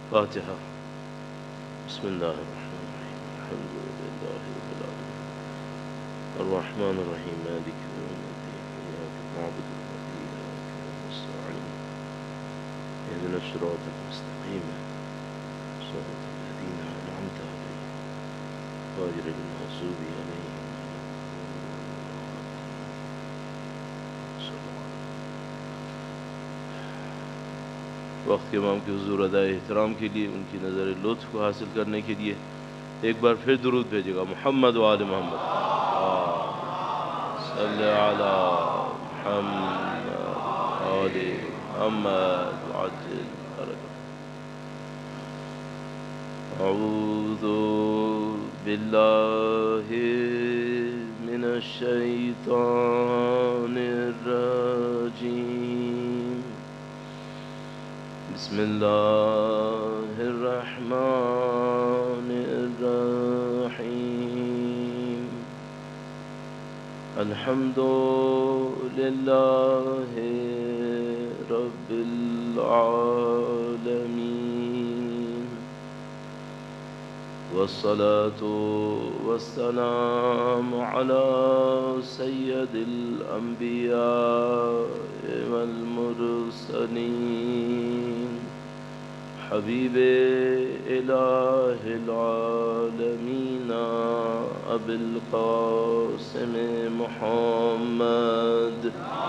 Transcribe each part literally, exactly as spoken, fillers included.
فاتحہ۔ بسم اللہ الرحمن الرحیم، الحمد للہ رب العالمین، الرحمن الرحیم، مالک یوم الدین، ایاک نعبد و ایاک نستعین، اهدنا الصراط المستقیم، صراط الذین انعمت علیہم غیر المغضوب علیہم۔ وقت کے امام کے حضور ادائے احترام کے لیے، ان کی نظر لطف کو حاصل کرنے کے لیے ایک بار پھر درود بھیجے گا۔ محمد و آل محمد، صلی علی محمد آل محمد وعجل فرجہ۔ اعوذ باللہ من الشیطان الرجیم، بسم اللہ الرحمن الرحیم، الحمد للہ رب العالمین، والصلاة والسلام علی سید الانبیاء والمرسلین، حبیب الہ العالمین ابی القاسم محمد،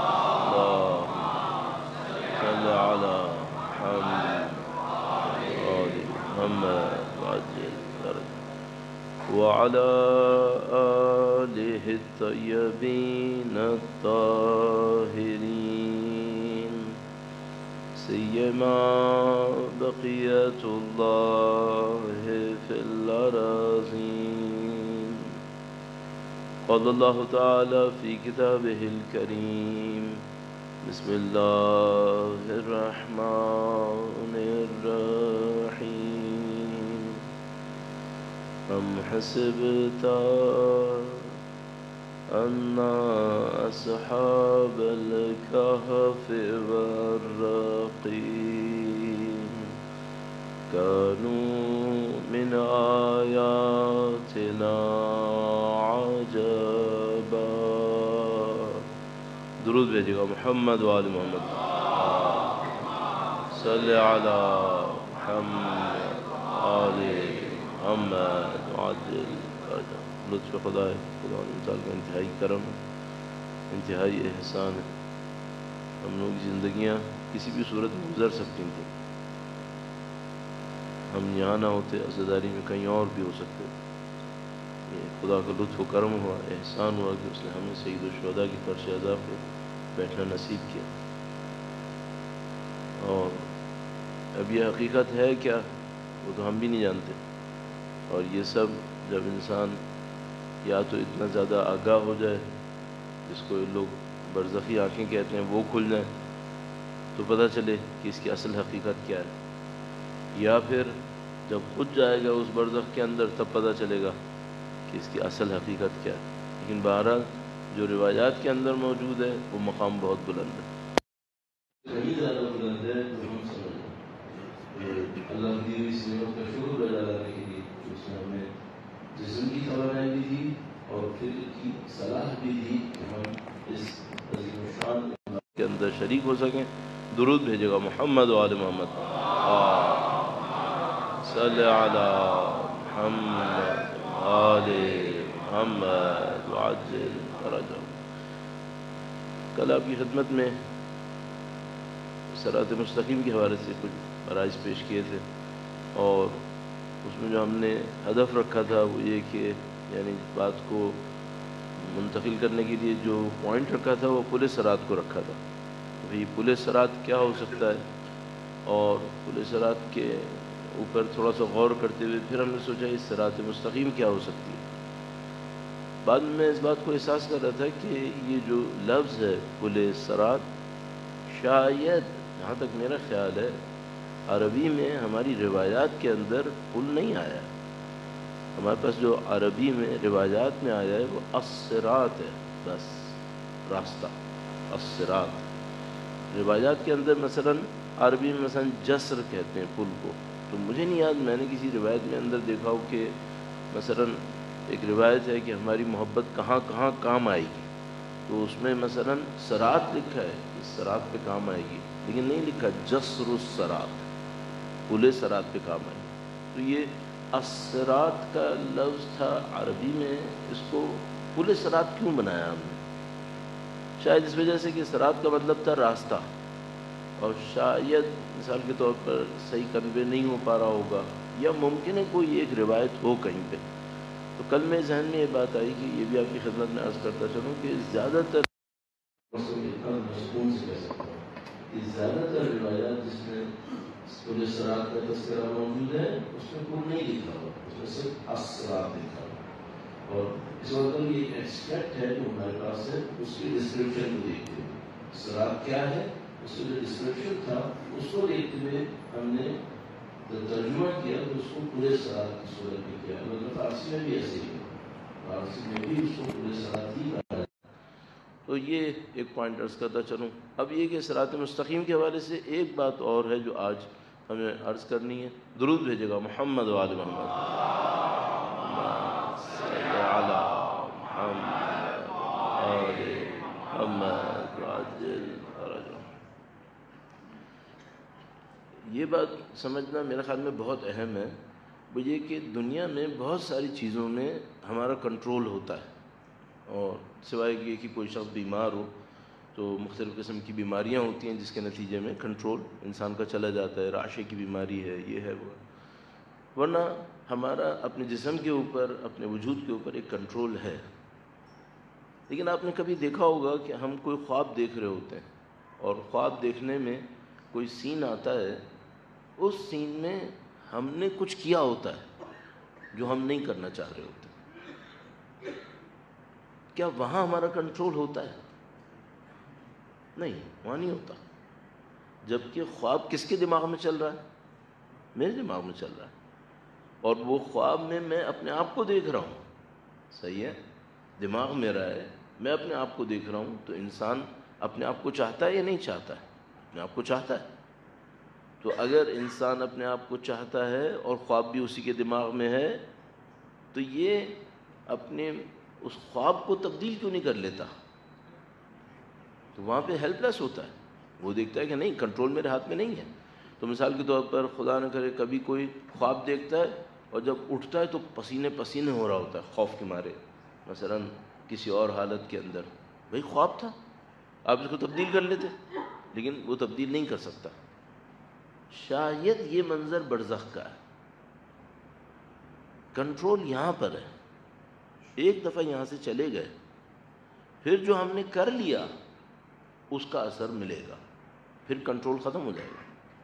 اللہم صل علی محمد آل محمد وعجل فرجہ، وعلی آلہ الطیبین الطاہرین، سیما بقیت اللہ فی الارضین۔ قال اللہ تعالی فی کتابہ الکریم، بسم اللہ الرحمن الرحیم، ام حسبت ان اصحاب الكهف والرقیم كانوا من آیاتنا عجبا۔ درود بھیجے گا محمد و آل محمد، صلی علی محمد آل محمد وعجل فرجہ۔ لطف خدا ہے، خدا تعالیٰ کا انتہائی کرم ہے، انتہائی احسان ہے۔ ہم لوگوں کی زندگیاں کسی بھی صورت میں گزر سکتی تھیں، ہم یہاں نہ ہوتے، عزاداری میں کہیں اور بھی ہو سکتے تھے۔ یہ خدا کا لطف و کرم ہوا، احسان ہوا کہ اس نے ہمیں سید الشہداء کی فرش عزا پہ بیٹھنا نصیب کیا۔ اور اب یہ حقیقت ہے کیا، وہ تو ہم بھی نہیں جانتے۔ اور یہ سب جب انسان یا تو اتنا زیادہ آگاہ ہو جائے، جس کو لوگ برزخی آنکھیں کہتے ہیں، وہ کھل جائیں تو پتہ چلے کہ اس کی اصل حقیقت کیا ہے، یا پھر جب خود جائے گا اس برزخ کے اندر تب پتہ چلے گا کہ اس کی اصل حقیقت کیا ہے۔ لیکن بہرحال جو روایات کے اندر موجود ہے وہ مقام بہت بلند ہے، کہیں زیادہ بلند ہے جو ہم سمجھیں۔ اللہ کی دی اس نعمت کا شکر ادا کرنے کے لیے اس نے ہمیں جسم کی توانائی بھی دی اور فکر کی صلاح بھی دی کہ ہم اس عظیم الشان کے اندر شریک ہو سکیں۔ درود بھیجے گا محمد و آل محمد، صلی علی محمد آل محمد وعجل فرجہ۔ کل آپ کی خدمت میں صراط مستقیم کے حوالے سے کچھ فرائض پیش کیے تھے، اور اس میں جو ہم نے ہدف رکھا تھا وہ یہ کہ یعنی بات کو منتقل کرنے کے لیے جو پوائنٹ رکھا تھا وہ پل صراط کو رکھا تھا۔ بھئی پل صراط کیا ہو سکتا ہے، اور پل صراط کے اوپر تھوڑا سا غور کرتے ہوئے پھر ہم نے سوچا اس صراط مستقیم کیا ہو سکتی ہے۔ بعد میں میں اس بات کو احساس کر رہا تھا کہ یہ جو لفظ ہے پل صراط، شاید جہاں تک میرا خیال ہے عربی میں ہماری روایات کے اندر پل نہیں آیا۔ ہمارے پاس جو عربی میں روایات میں آیا ہے وہ الصراط ہے، بس راستہ، الصراط۔ روایات کے اندر مثلا عربی میں مثلا جسر کہتے ہیں پل کو، تو مجھے نہیں یاد میں نے کسی روایت میں اندر دیکھا ہو کہ مثلاً ایک روایت ہے کہ ہماری محبت کہاں کہاں کام آئے گی، تو اس میں مثلاً صراط لکھا ہے کہ صراط پہ کام آئے گی، لیکن نہیں لکھا جسر الصراط، پل صراط پہ کام آئے گی۔ تو یہ الصراط کا لفظ تھا عربی میں، اس کو پل صراط کیوں بنایا ہم نے؟ شاید اس وجہ سے کہ صراط کا مطلب تھا راستہ، اور شاید مثال کے طور پر صحیح کنوے نہیں ہو پا رہا ہوگا، یا ممکن ہے کوئی ایک روایت ہو کہیں پہ۔ تو کل میں ذہن میں یہ بات آئی کہ یہ بھی آپ کی خدمت میں عرض کرتا چلوں کہ زیادہ تر سکون سے کہہ سکتا ہوں کہ زیادہ تر روایات جس میں پل صراط کا تذکرہ موجود ہے اس میں پل نہیں لکھا ہوا، اس میں صرف الصراط لکھا ہوا، اور اس وقت یہ ایک ایکسپیکٹ ہے جو ہمارے پاس ہے، اس کی ڈسکرپشن کو دیکھتے ہوئے صراط کیا ہے، اس کا جو ڈسکرپشن تھا اس کو دیکھتے ہوئے ہم نے ترجمہ کیا تو اس کو پورے صراط کی صورت میں کیا، مطلب فارسی میں بھی ایسے ہی ہے، فارسی میں بھی اس کو پورے صراط ہی کہا ہے۔ تو یہ ایک پوائنٹ عرض کرتا چلوں۔ اب یہ کہ صراط مستقیم کے حوالے سے ایک بات اور ہے جو آج ہمیں عرض کرنی ہے، درود بھیجے گا محمد و آل محمد صلی علی محمد آل محمد وعجل فرجہ۔ یہ بات سمجھنا میرے خیال میں بہت اہم ہے، وہ یہ کہ دنیا میں بہت ساری چیزوں میں ہمارا کنٹرول ہوتا ہے، اور سوائے یہ کہ کوئی شخص بیمار ہو تو مختلف قسم کی بیماریاں ہوتی ہیں جس کے نتیجے میں کنٹرول انسان کا چلا جاتا ہے، راشے کی بیماری ہے، یہ ہے وہ، ورنہ ہمارا اپنے جسم کے اوپر، اپنے وجود کے اوپر ایک کنٹرول ہے۔ لیکن آپ نے کبھی دیکھا ہوگا کہ ہم کوئی خواب دیکھ رہے ہوتے ہیں، اور خواب دیکھنے میں کوئی سین آتا ہے، اس سین میں ہم نے کچھ کیا ہوتا ہے جو ہم نہیں کرنا چاہ رہے ہوتے، کیا وہاں ہمارا کنٹرول ہوتا ہے؟ نہیں، وہاں نہیں ہوتا، جبکہ خواب کس کے دماغ میں چل رہا ہے؟ میرے دماغ میں چل رہا ہے، اور وہ خواب میں میں اپنے آپ کو دیکھ رہا ہوں، صحیح ہے، دماغ میرا ہے، میں اپنے آپ کو دیکھ رہا ہوں۔ تو انسان اپنے آپ کو چاہتا ہے یا نہیں چاہتا ہے؟ اپنے آپ کو چاہتا ہے۔ تو اگر انسان اپنے آپ کو چاہتا ہے اور خواب بھی اسی کے دماغ میں ہے، تو یہ اپنے اس خواب کو تبدیل کیوں نہیں کر لیتا؟ تو وہاں پہ ہیلپ لیس ہوتا ہے، وہ دیکھتا ہے کہ نہیں، کنٹرول میرے ہاتھ میں نہیں ہے۔ تو مثال کے طور پر خدا نہ کرے کبھی کوئی خواب دیکھتا ہے اور جب اٹھتا ہے تو پسینے پسینے ہو رہا ہوتا ہے خوف کے مارے، مثلا کسی اور حالت کے اندر، بھئی خواب تھا، آپ اس کو تبدیل کر لیتے، لیکن وہ تبدیل نہیں کر سکتا۔ شاید یہ منظر برزخ کا ہے، کنٹرول یہاں پر ہے، ایک دفعہ یہاں سے چلے گئے، پھر جو ہم نے کر لیا اس کا اثر ملے گا، پھر کنٹرول ختم ہو جائے گا۔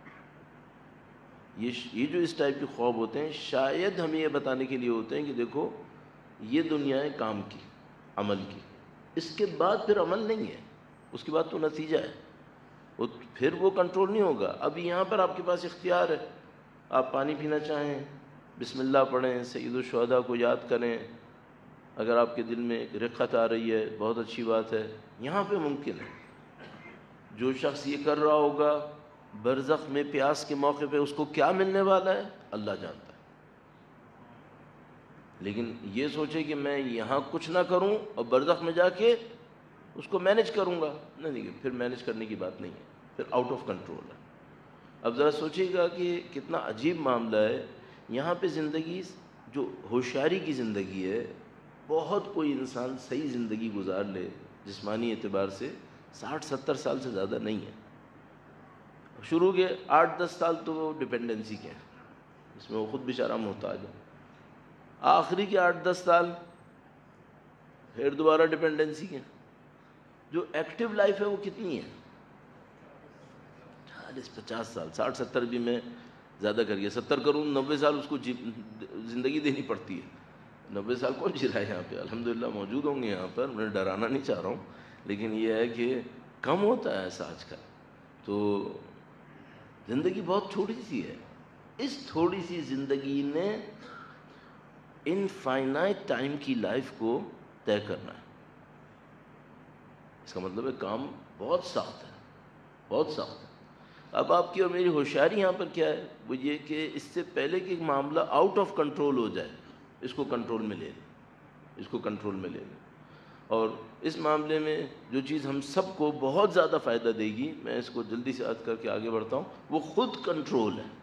یہ یہ جو اس ٹائپ کے خواب ہوتے ہیں شاید ہمیں یہ بتانے کے لیے ہوتے ہیں کہ دیکھو یہ دنیا ہے کام کی، عمل کی، اس کے بعد پھر عمل نہیں ہے، اس کے بعد تو نتیجہ ہے، وہ پھر وہ کنٹرول نہیں ہوگا۔ ابھی یہاں پر آپ کے پاس اختیار ہے، آپ پانی پینا چاہیں بسم اللہ پڑھیں، سید الشہداء کو یاد کریں، اگر آپ کے دل میں ایک رقت آ رہی ہے بہت اچھی بات ہے، یہاں پہ ممکن ہے۔ جو شخص یہ کر رہا ہوگا برزخ میں پیاس کے موقع پہ اس کو کیا ملنے والا ہے اللہ جانتا ہے، لیکن یہ سوچے کہ میں یہاں کچھ نہ کروں اور برزخ میں جا کے اس کو مینج کروں گا، نہیں، پھر مینج کرنے کی بات نہیں ہے، پھر آؤٹ آف کنٹرول ہے۔ اب ذرا سوچیے گا کہ کتنا عجیب معاملہ ہے، یہاں پہ زندگی جو ہوشیاری کی زندگی ہے، بہت کوئی انسان صحیح زندگی گزار لے جسمانی اعتبار سے ساٹھ ستر سال سے زیادہ نہیں ہے۔ شروع کے آٹھ دس سال تو وہ ڈپینڈنسی کے ہیں، اس میں وہ خود بیچارہ محتاج ہے، آخری کے آٹھ دس سال پھر دوبارہ ڈپینڈنسی کے۔ جو ایکٹیو لائف ہے وہ کتنی ہے؟ چالیس پچاس سال، ساٹھ ستر بھی میں زیادہ کر گیا، ستر کروں نوے سال اس کو زندگی دینی پڑتی ہے۔ نوے سال کون جی رہا ہے یہاں پہ؟ الحمدللہ موجود ہوں گے یہاں پر، میں ڈرانا نہیں چاہ رہا ہوں، لیکن یہ ہے کہ کم ہوتا ہے ایسا آج کل۔ تو زندگی بہت چھوٹی سی ہے، اس تھوڑی سی زندگی نے انفائنائٹ ٹائم کی لائف کو طے کرنا ہے۔ اس کا مطلب ہے کام بہت سخت ہے، بہت سخت ہے۔ اب آپ کی اور میری ہوشیاری یہاں پر کیا ہے، وہ یہ کہ اس سے پہلے کہ ایک معاملہ آؤٹ آف کنٹرول ہو جائے اس کو کنٹرول میں لے لیں، اس کو کنٹرول میں لے لیں۔ اور اس معاملے میں جو چیز ہم سب کو بہت زیادہ فائدہ دے گی، میں اس کو جلدی سے عرض کر کے آگے بڑھتا ہوں، وہ خود کنٹرول ہے۔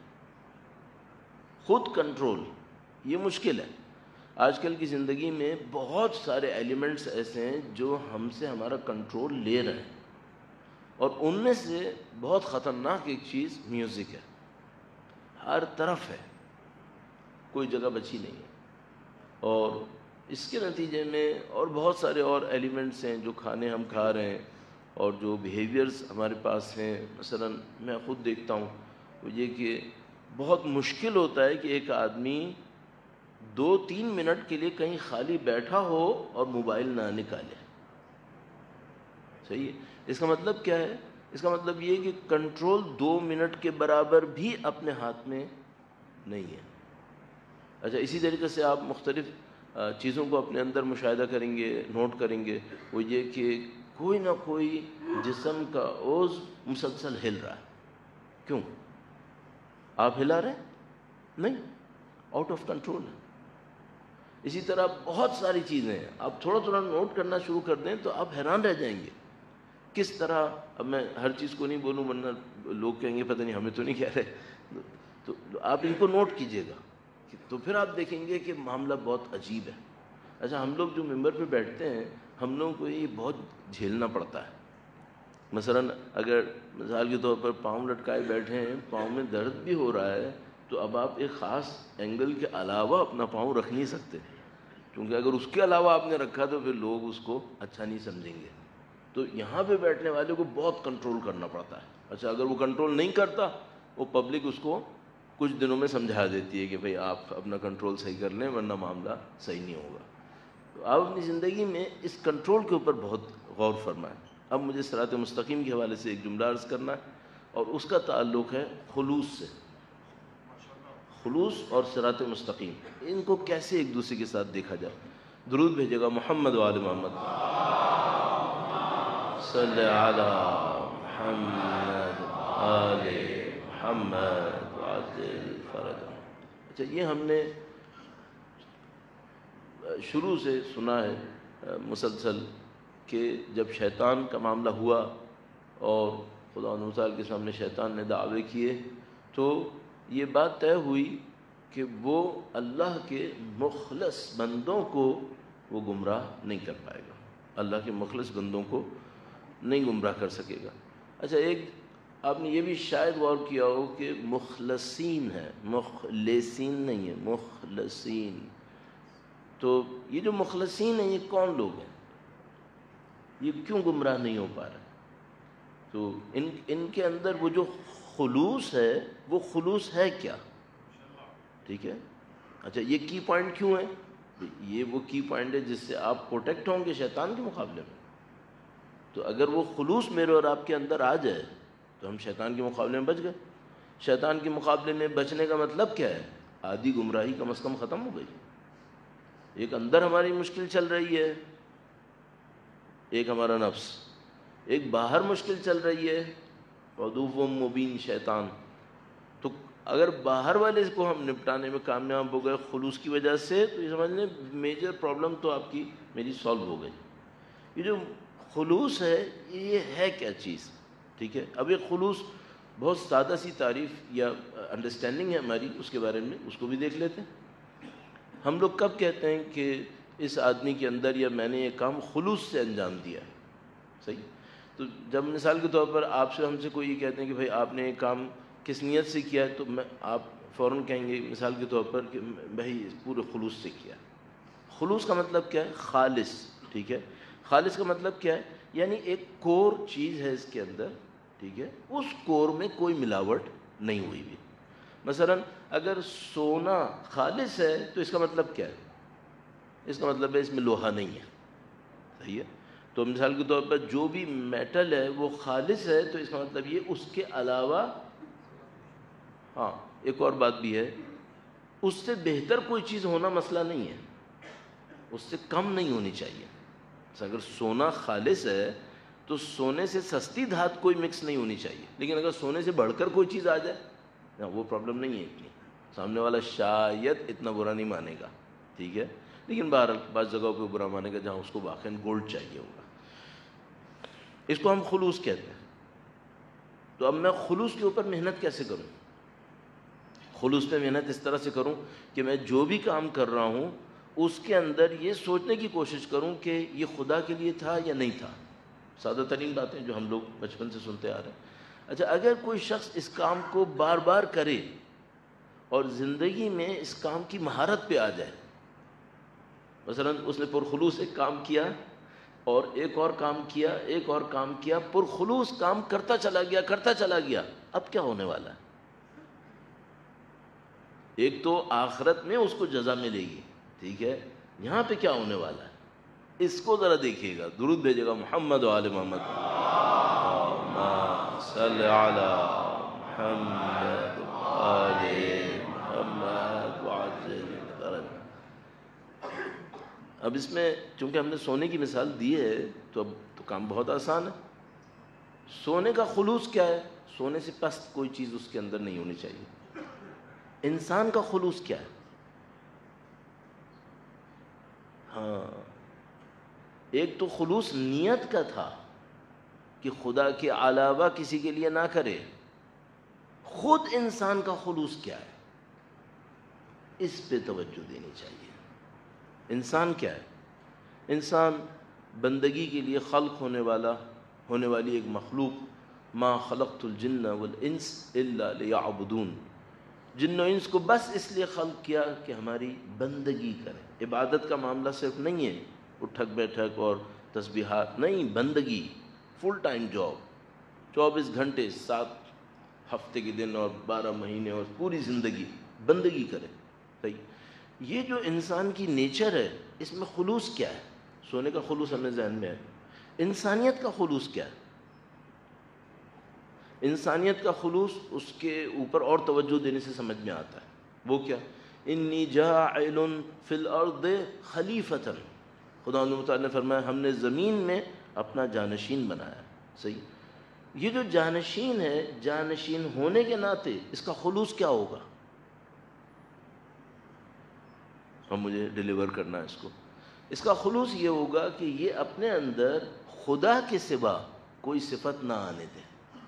خود کنٹرول یہ مشکل ہے۔ آج کل کی زندگی میں بہت سارے ایلیمنٹس ایسے ہیں جو ہم سے ہمارا کنٹرول لے رہے ہیں، اور ان میں سے بہت خطرناک ایک چیز میوزک ہے، ہر طرف ہے، کوئی جگہ بچی نہیں ہے۔ اور اس کے نتیجے میں اور بہت سارے اور ایلیمنٹس ہیں جو کھانے ہم کھا رہے ہیں اور جو بیہیویئرز ہمارے پاس ہیں۔ مثلا میں خود دیکھتا ہوں وہ یہ کہ بہت مشکل ہوتا ہے کہ ایک آدمی دو تین منٹ کے لیے کہیں خالی بیٹھا ہو اور موبائل نہ نکالے۔ صحیح ہے؟ اس کا مطلب کیا ہے؟ اس کا مطلب یہ کہ کنٹرول دو منٹ کے برابر بھی اپنے ہاتھ میں نہیں ہے۔ اچھا، اسی طریقے سے آپ مختلف چیزوں کو اپنے اندر مشاہدہ کریں گے، نوٹ کریں گے، وہ یہ کہ کوئی نہ کوئی جسم کا عضو مسلسل ہل رہا ہے۔ کیوں؟ آپ ہلا رہے ہیں؟ نہیں، آؤٹ آف کنٹرول ہے۔ اسی طرح بہت ساری چیزیں ہیں، آپ تھوڑا تھوڑا نوٹ کرنا شروع کر دیں تو آپ حیران رہ جائیں گے کس طرح۔ اب میں ہر چیز کو نہیں بولوں ورنہ لوگ کہیں گے پتہ نہیں ہمیں تو نہیں کہہ رہے، تو آپ ان کو نوٹ کیجئے گا، تو پھر آپ دیکھیں گے کہ معاملہ بہت عجیب ہے۔ اچھا، ہم لوگ جو ممبر پہ بیٹھتے ہیں ہم لوگوں کو یہ بہت جھیلنا پڑتا ہے۔ مثلا اگر مثال کے طور پر پاؤں لٹکائے بیٹھے ہیں، پاؤں میں درد بھی ہو رہا ہے، تو اب آپ ایک خاص اینگل کے علاوہ اپنا پاؤں رکھ نہیں سکتے، کیونکہ اگر اس کے علاوہ آپ نے رکھا تو پھر لوگ اس کو اچھا نہیں سمجھیں گے۔ تو یہاں پہ بیٹھنے والے کو بہت کنٹرول کرنا پڑتا ہے۔ اچھا، اگر وہ کنٹرول نہیں کرتا، وہ پبلک اس کو کچھ دنوں میں سمجھا دیتی ہے کہ بھئی آپ اپنا کنٹرول صحیح کر لیں ورنہ معاملہ صحیح نہیں ہوگا۔ تو آپ اپنی زندگی میں اس کنٹرول کے اوپر بہت غور فرمائیں۔ اب مجھے صراط مستقیم کے حوالے سے ایک جملہ عرض کرنا ہے، اور اس کا تعلق ہے خلوص سے۔ خلوص اور صراط مستقیم، ان کو کیسے ایک دوسرے کے ساتھ دیکھا جائے۔ درود بھیجے گا محمد و آل محمد، صلی علی محمد آل محمد وعجل فرجہ۔ اچھا، یہ ہم نے شروع سے سنا ہے مسلسل کہ جب شیطان کا معاملہ ہوا اور خدا تعالیٰ کے سامنے شیطان نے دعوے کیے، تو یہ بات طے ہوئی کہ وہ اللہ کے مخلص بندوں کو وہ گمراہ نہیں کر پائے گا، اللہ کے مخلص بندوں کو نہیں گمراہ کر سکے گا۔ اچھا، ایک آپ نے یہ بھی شاید غور کیا ہو کہ مخلصین ہے، مخلصین نہیں ہے، مخلصین۔ تو یہ جو مخلصین ہیں یہ کون لوگ ہیں؟ یہ کیوں گمراہ نہیں ہو پا رہے؟ تو ان ان کے اندر وہ جو خلوص ہے، وہ خلوص ہے کیا؟ ٹھیک ہے۔ اچھا، یہ کی پوائنٹ کیوں ہے؟ یہ وہ کی پوائنٹ ہے جس سے آپ پروٹیکٹ ہوں گے شیطان کے مقابلے میں۔ تو اگر وہ خلوص میرے اور آپ کے اندر آ جائے تو ہم شیطان کے مقابلے میں بچ گئے۔ شیطان کے مقابلے میں بچنے کا مطلب کیا ہے؟ آدھی گمراہی کم از کم ختم ہو گئی۔ ایک اندر ہماری مشکل چل رہی ہے، ایک ہمارا نفس، ایک باہر مشکل چل رہی ہے، عدو مبین شیطان۔ تو اگر باہر والے کو ہم نپٹانے میں کامیاب ہو گئے خلوص کی وجہ سے، تو یہ سمجھ لیں میجر پرابلم تو آپ کی میری سالو ہو گئی۔ یہ جو خلوص ہے یہ ہے کیا چیز؟ ٹھیک ہے، اب یہ خلوص بہت سادہ سی تعریف یا انڈرسٹینڈنگ ہے ہماری، اس کے بارے میں اس کو بھی دیکھ لیتے ہیں۔ ہم لوگ کب کہتے ہیں کہ اس آدمی کے اندر یا میں نے یہ کام خلوص سے انجام دیا ہے؟ صحیح۔ تو جب مثال کے طور پر آپ سے ہم سے کوئی یہ کہتے ہیں کہ بھائی آپ نے یہ کام کس نیت سے کیا ہے، تو میں آپ فوراً کہیں گے مثال کے طور پر کہ بھائی پورے خلوص سے کیا۔ خلوص کا مطلب کیا ہے؟ خالص۔ ٹھیک ہے، خالص کا مطلب کیا ہے؟ یعنی ایک کور چیز ہے اس کے اندر، ٹھیک ہے، اس کور میں کوئی ملاوٹ نہیں ہوئی بھی۔ مثلا اگر سونا خالص ہے تو اس کا مطلب کیا ہے؟ اس کا مطلب ہے اس میں لوہا نہیں ہے۔ صحیح ہے، تو مثال کے طور پر جو بھی میٹل ہے وہ خالص ہے، تو اس کا مطلب یہ اس کے علاوہ، ہاں ایک اور بات بھی ہے، اس سے بہتر کوئی چیز ہونا مسئلہ نہیں ہے، اس سے کم نہیں ہونی چاہیے۔ اگر سونا خالص ہے تو سونے سے سستی دھات کوئی مکس نہیں ہونی چاہیے، لیکن اگر سونے سے بڑھ کر کوئی چیز آ جائے نا، وہ پرابلم نہیں ہے اتنی، سامنے والا شاید اتنا برا نہیں مانے گا، ٹھیک ہے، لیکن بہرحال بعض جگہوں پہ برا مانے گا جہاں اس کو واقعاً گولڈ چاہیے ہوگا۔ اس کو ہم خلوص کہتے ہیں۔ تو اب میں خلوص کے اوپر محنت کیسے کروں؟ خلوص پہ محنت اس طرح سے کروں کہ میں جو بھی کام کر رہا ہوں اس کے اندر یہ سوچنے کی کوشش کروں کہ یہ خدا کے لیے تھا یا نہیں تھا۔ سادہ ترین باتیں جو ہم لوگ بچپن سے سنتے آ رہے ہیں۔ اچھا، اگر کوئی شخص اس کام کو بار بار کرے اور زندگی میں اس کام کی مہارت پہ آ جائے، مثلا اس نے پرخلوص ایک کام کیا اور ایک اور کام کیا، ایک اور کام کیا، پرخلوص کام کرتا چلا گیا کرتا چلا گیا، اب کیا ہونے والا ہے؟ ایک تو آخرت میں اس کو جزا ملے گی، ٹھیک ہے، یہاں پہ کیا ہونے والا ہے اس کو ذرا دیکھیے گا۔ درود بھیجے گا محمد و آل محمد، اللہم صلی علی محمد و آل محمد وعجل فرجہ۔ اب اس میں چونکہ ہم نے سونے کی مثال دی ہے تو اب تو کام بہت آسان ہے۔ سونے کا خلوص کیا ہے؟ سونے سے پست کوئی چیز اس کے اندر نہیں ہونی چاہیے۔ انسان کا خلوص کیا ہے؟ ہاں، ایک تو خلوص نیت کا تھا کہ خدا کے علاوہ کسی کے لیے نہ کرے۔ خود انسان کا خلوص کیا ہے اس پہ توجہ دینی چاہیے۔ انسان کیا ہے؟ انسان بندگی کے لیے خلق ہونے والا ہونے والی ایک مخلوق۔ ما خلقت الجن والانس الا لیعبدون، جن و انس کو بس اس لیے خلق کیا کہ ہماری بندگی کریں۔ عبادت کا معاملہ صرف نہیں ہے اٹھک بیٹھک اور تسبیحات، نہیں، بندگی، فل ٹائم جاب، چوبیس گھنٹے، سات ہفتے کے دن اور بارہ مہینے اور پوری زندگی بندگی کرے۔ صحیح، یہ جو انسان کی نیچر ہے اس میں خلوص کیا ہے؟ سونے کا خلوص ہمیں ذہن میں ہے۔ انسانیت کا خلوص کیا ہے؟ انسانیت کا خلوص اس کے اوپر اور توجہ دینے سے سمجھ میں آتا ہے۔ وہ کیا؟ انی جاعل فی الارض خلیفۃ، خدا متعال نے فرمایا ہم نے زمین میں اپنا جانشین بنایا۔ صحیح، یہ جو جانشین ہے، جانشین ہونے کے ناطے اس کا خلوص کیا ہوگا؟ اور مجھے ڈیلیور کرنا ہے اس کو۔ اس کا خلوص یہ ہوگا کہ یہ اپنے اندر خدا کے سوا کوئی صفت نہ آنے دے۔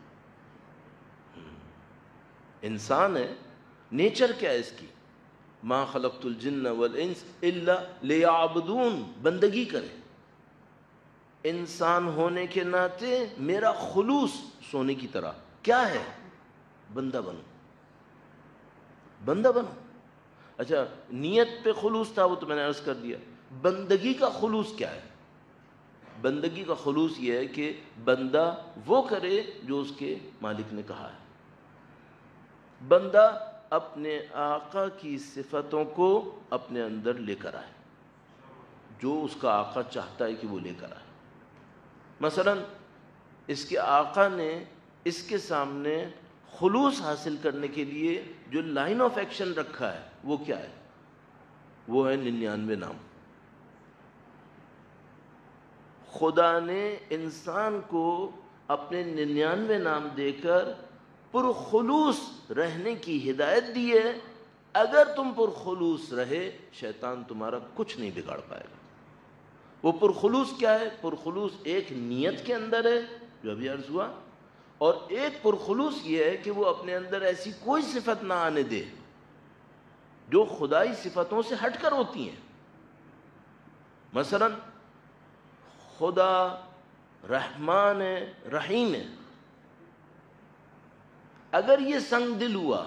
انسان ہے، نیچر کیا ہے اس کی؟ ما خلقت الجن والانس الا لیعبدون، بندگی کرے۔ انسان ہونے کے ناطے میرا خلوص سونے کی طرح کیا ہے؟ بندہ بنو، بندہ بنو۔ اچھا، نیت پہ خلوص تھا وہ تو میں نے عرض کر دیا۔ بندگی کا خلوص کیا ہے؟ بندگی کا خلوص یہ ہے کہ بندہ وہ کرے جو اس کے مالک نے کہا ہے۔ بندہ اپنے آقا کی صفتوں کو اپنے اندر لے کر آئے، جو اس کا آقا چاہتا ہے کہ وہ لے کر آئے۔ مثلا اس کے آقا نے اس کے سامنے خلوص حاصل کرنے کے لیے جو لائن آف ایکشن رکھا ہے وہ کیا ہے؟ وہ ہے ننیانوے نام۔ خدا نے انسان کو اپنے ننیانوے نام دے کر پرخلوص رہنے کی ہدایت دی ہے۔ اگر تم پرخلوص رہے شیطان تمہارا کچھ نہیں بگاڑ پائے گا۔ وہ پرخلوص کیا ہے؟ پرخلوص ایک نیت کے اندر ہے جو ابھی عرض ہوا، اور ایک پرخلوص یہ ہے کہ وہ اپنے اندر ایسی کوئی صفت نہ آنے دے جو خدائی صفتوں سے ہٹ کر ہوتی ہیں۔ مثلا خدا رحمان ہے، رحیم ہے، اگر یہ سنگ دل ہوا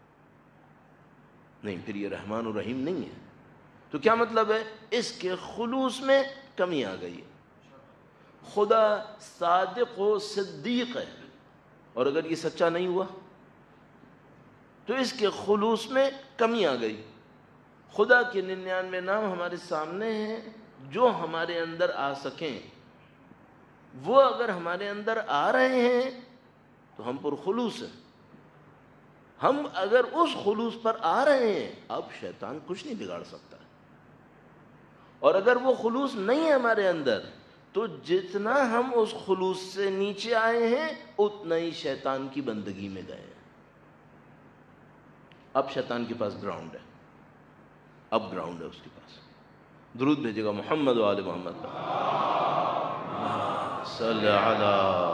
نہیں، پھر یہ رحمان و رحیم نہیں ہے۔ تو کیا مطلب ہے؟ اس کے خلوص میں کمی آ گئی ہے۔ خدا صادق و صدیق ہے، اور اگر یہ سچا نہیں ہوا تو اس کے خلوص میں کمی آ گئی۔ خدا کے ننیانوے نام ہمارے سامنے ہیں جو ہمارے اندر آ سکیں، وہ اگر ہمارے اندر آ رہے ہیں تو ہم پرخلوص ہیں۔ ہم اگر اس خلوص پر آ رہے ہیں اب شیطان کچھ نہیں بگاڑ سکتا، اور اگر وہ خلوص نہیں ہے ہمارے اندر تو جتنا ہم اس خلوص سے نیچے آئے ہیں اتنا ہی شیطان کی بندگی میں گئے ہیں۔ اب شیطان کے پاس گراؤنڈ ہے، اب گراؤنڈ ہے اس کے پاس۔ درود بھیجے گا محمد و آل محمد پر، صلی علی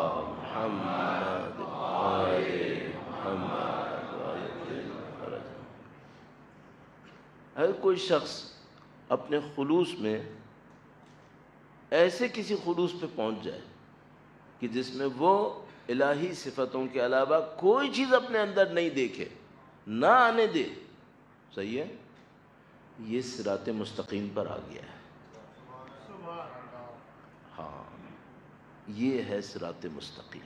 محمد آل محمد۔ ہر کوئی شخص اپنے خلوص میں ایسے کسی خلوص پہ پہنچ جائے کہ جس میں وہ الہی صفتوں کے علاوہ کوئی چیز اپنے اندر نہیں دیکھے، نہ آنے دے، صحیح ہے، یہ صراط مستقیم پر آ گیا ہے۔ ہاں، یہ ہے صراط مستقیم۔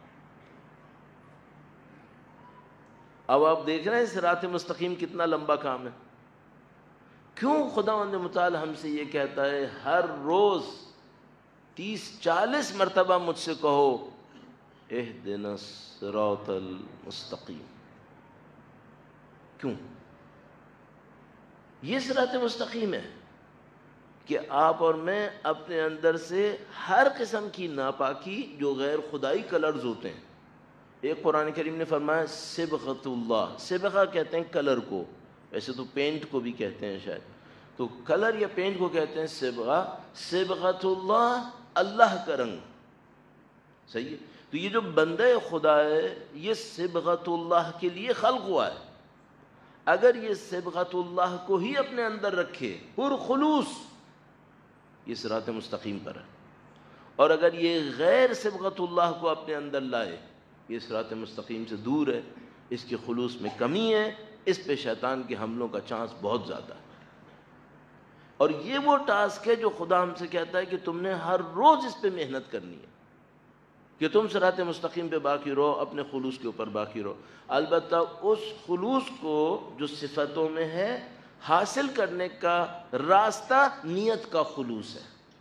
اب آپ دیکھ رہے ہیں صراط مستقیم کتنا لمبا کام ہے۔ کیوں خداوند متعال ہم سے یہ کہتا ہے ہر روز تیس چالیس مرتبہ مجھ سے کہو اہدنا الصراط المستقیم؟ کیوں؟ یہ صراط مستقیم ہے کہ آپ اور میں اپنے اندر سے ہر قسم کی ناپاکی جو غیر خدائی کلرز ہوتے ہیں، ایک قرآن کریم نے فرمایا صبغۃ اللہ، صبغہ کہتے ہیں کلر کو، ویسے تو پینٹ کو بھی کہتے ہیں شاید، تو کلر یا پینٹ کو کہتے ہیں صبغہ، صبغۃ اللہ اللہ کا رنگ، صحیح ہے۔ تو یہ جو بندہ خدا ہے یہ صبغۃ اللہ کے لیے خلق ہوا ہے، اگر یہ صبغۃ اللہ کو ہی اپنے اندر رکھے پر خلوص، یہ صراط مستقیم پر ہے، اور اگر یہ غیر صبغۃ اللہ کو اپنے اندر لائے یہ صراط مستقیم سے دور ہے، اس کے خلوص میں کمی ہے، اس پہ شیطان کے حملوں کا چانس بہت زیادہ ہے۔ اور یہ وہ ٹاسک ہے جو خدا ہم سے کہتا ہے کہ تم نے ہر روز اس پہ محنت کرنی ہے کہ تم صراط مستقیم پہ باقی رہو، اپنے خلوص کے اوپر باقی رہو۔ البتہ اس خلوص کو جو صفتوں میں ہے حاصل کرنے کا راستہ نیت کا خلوص ہے،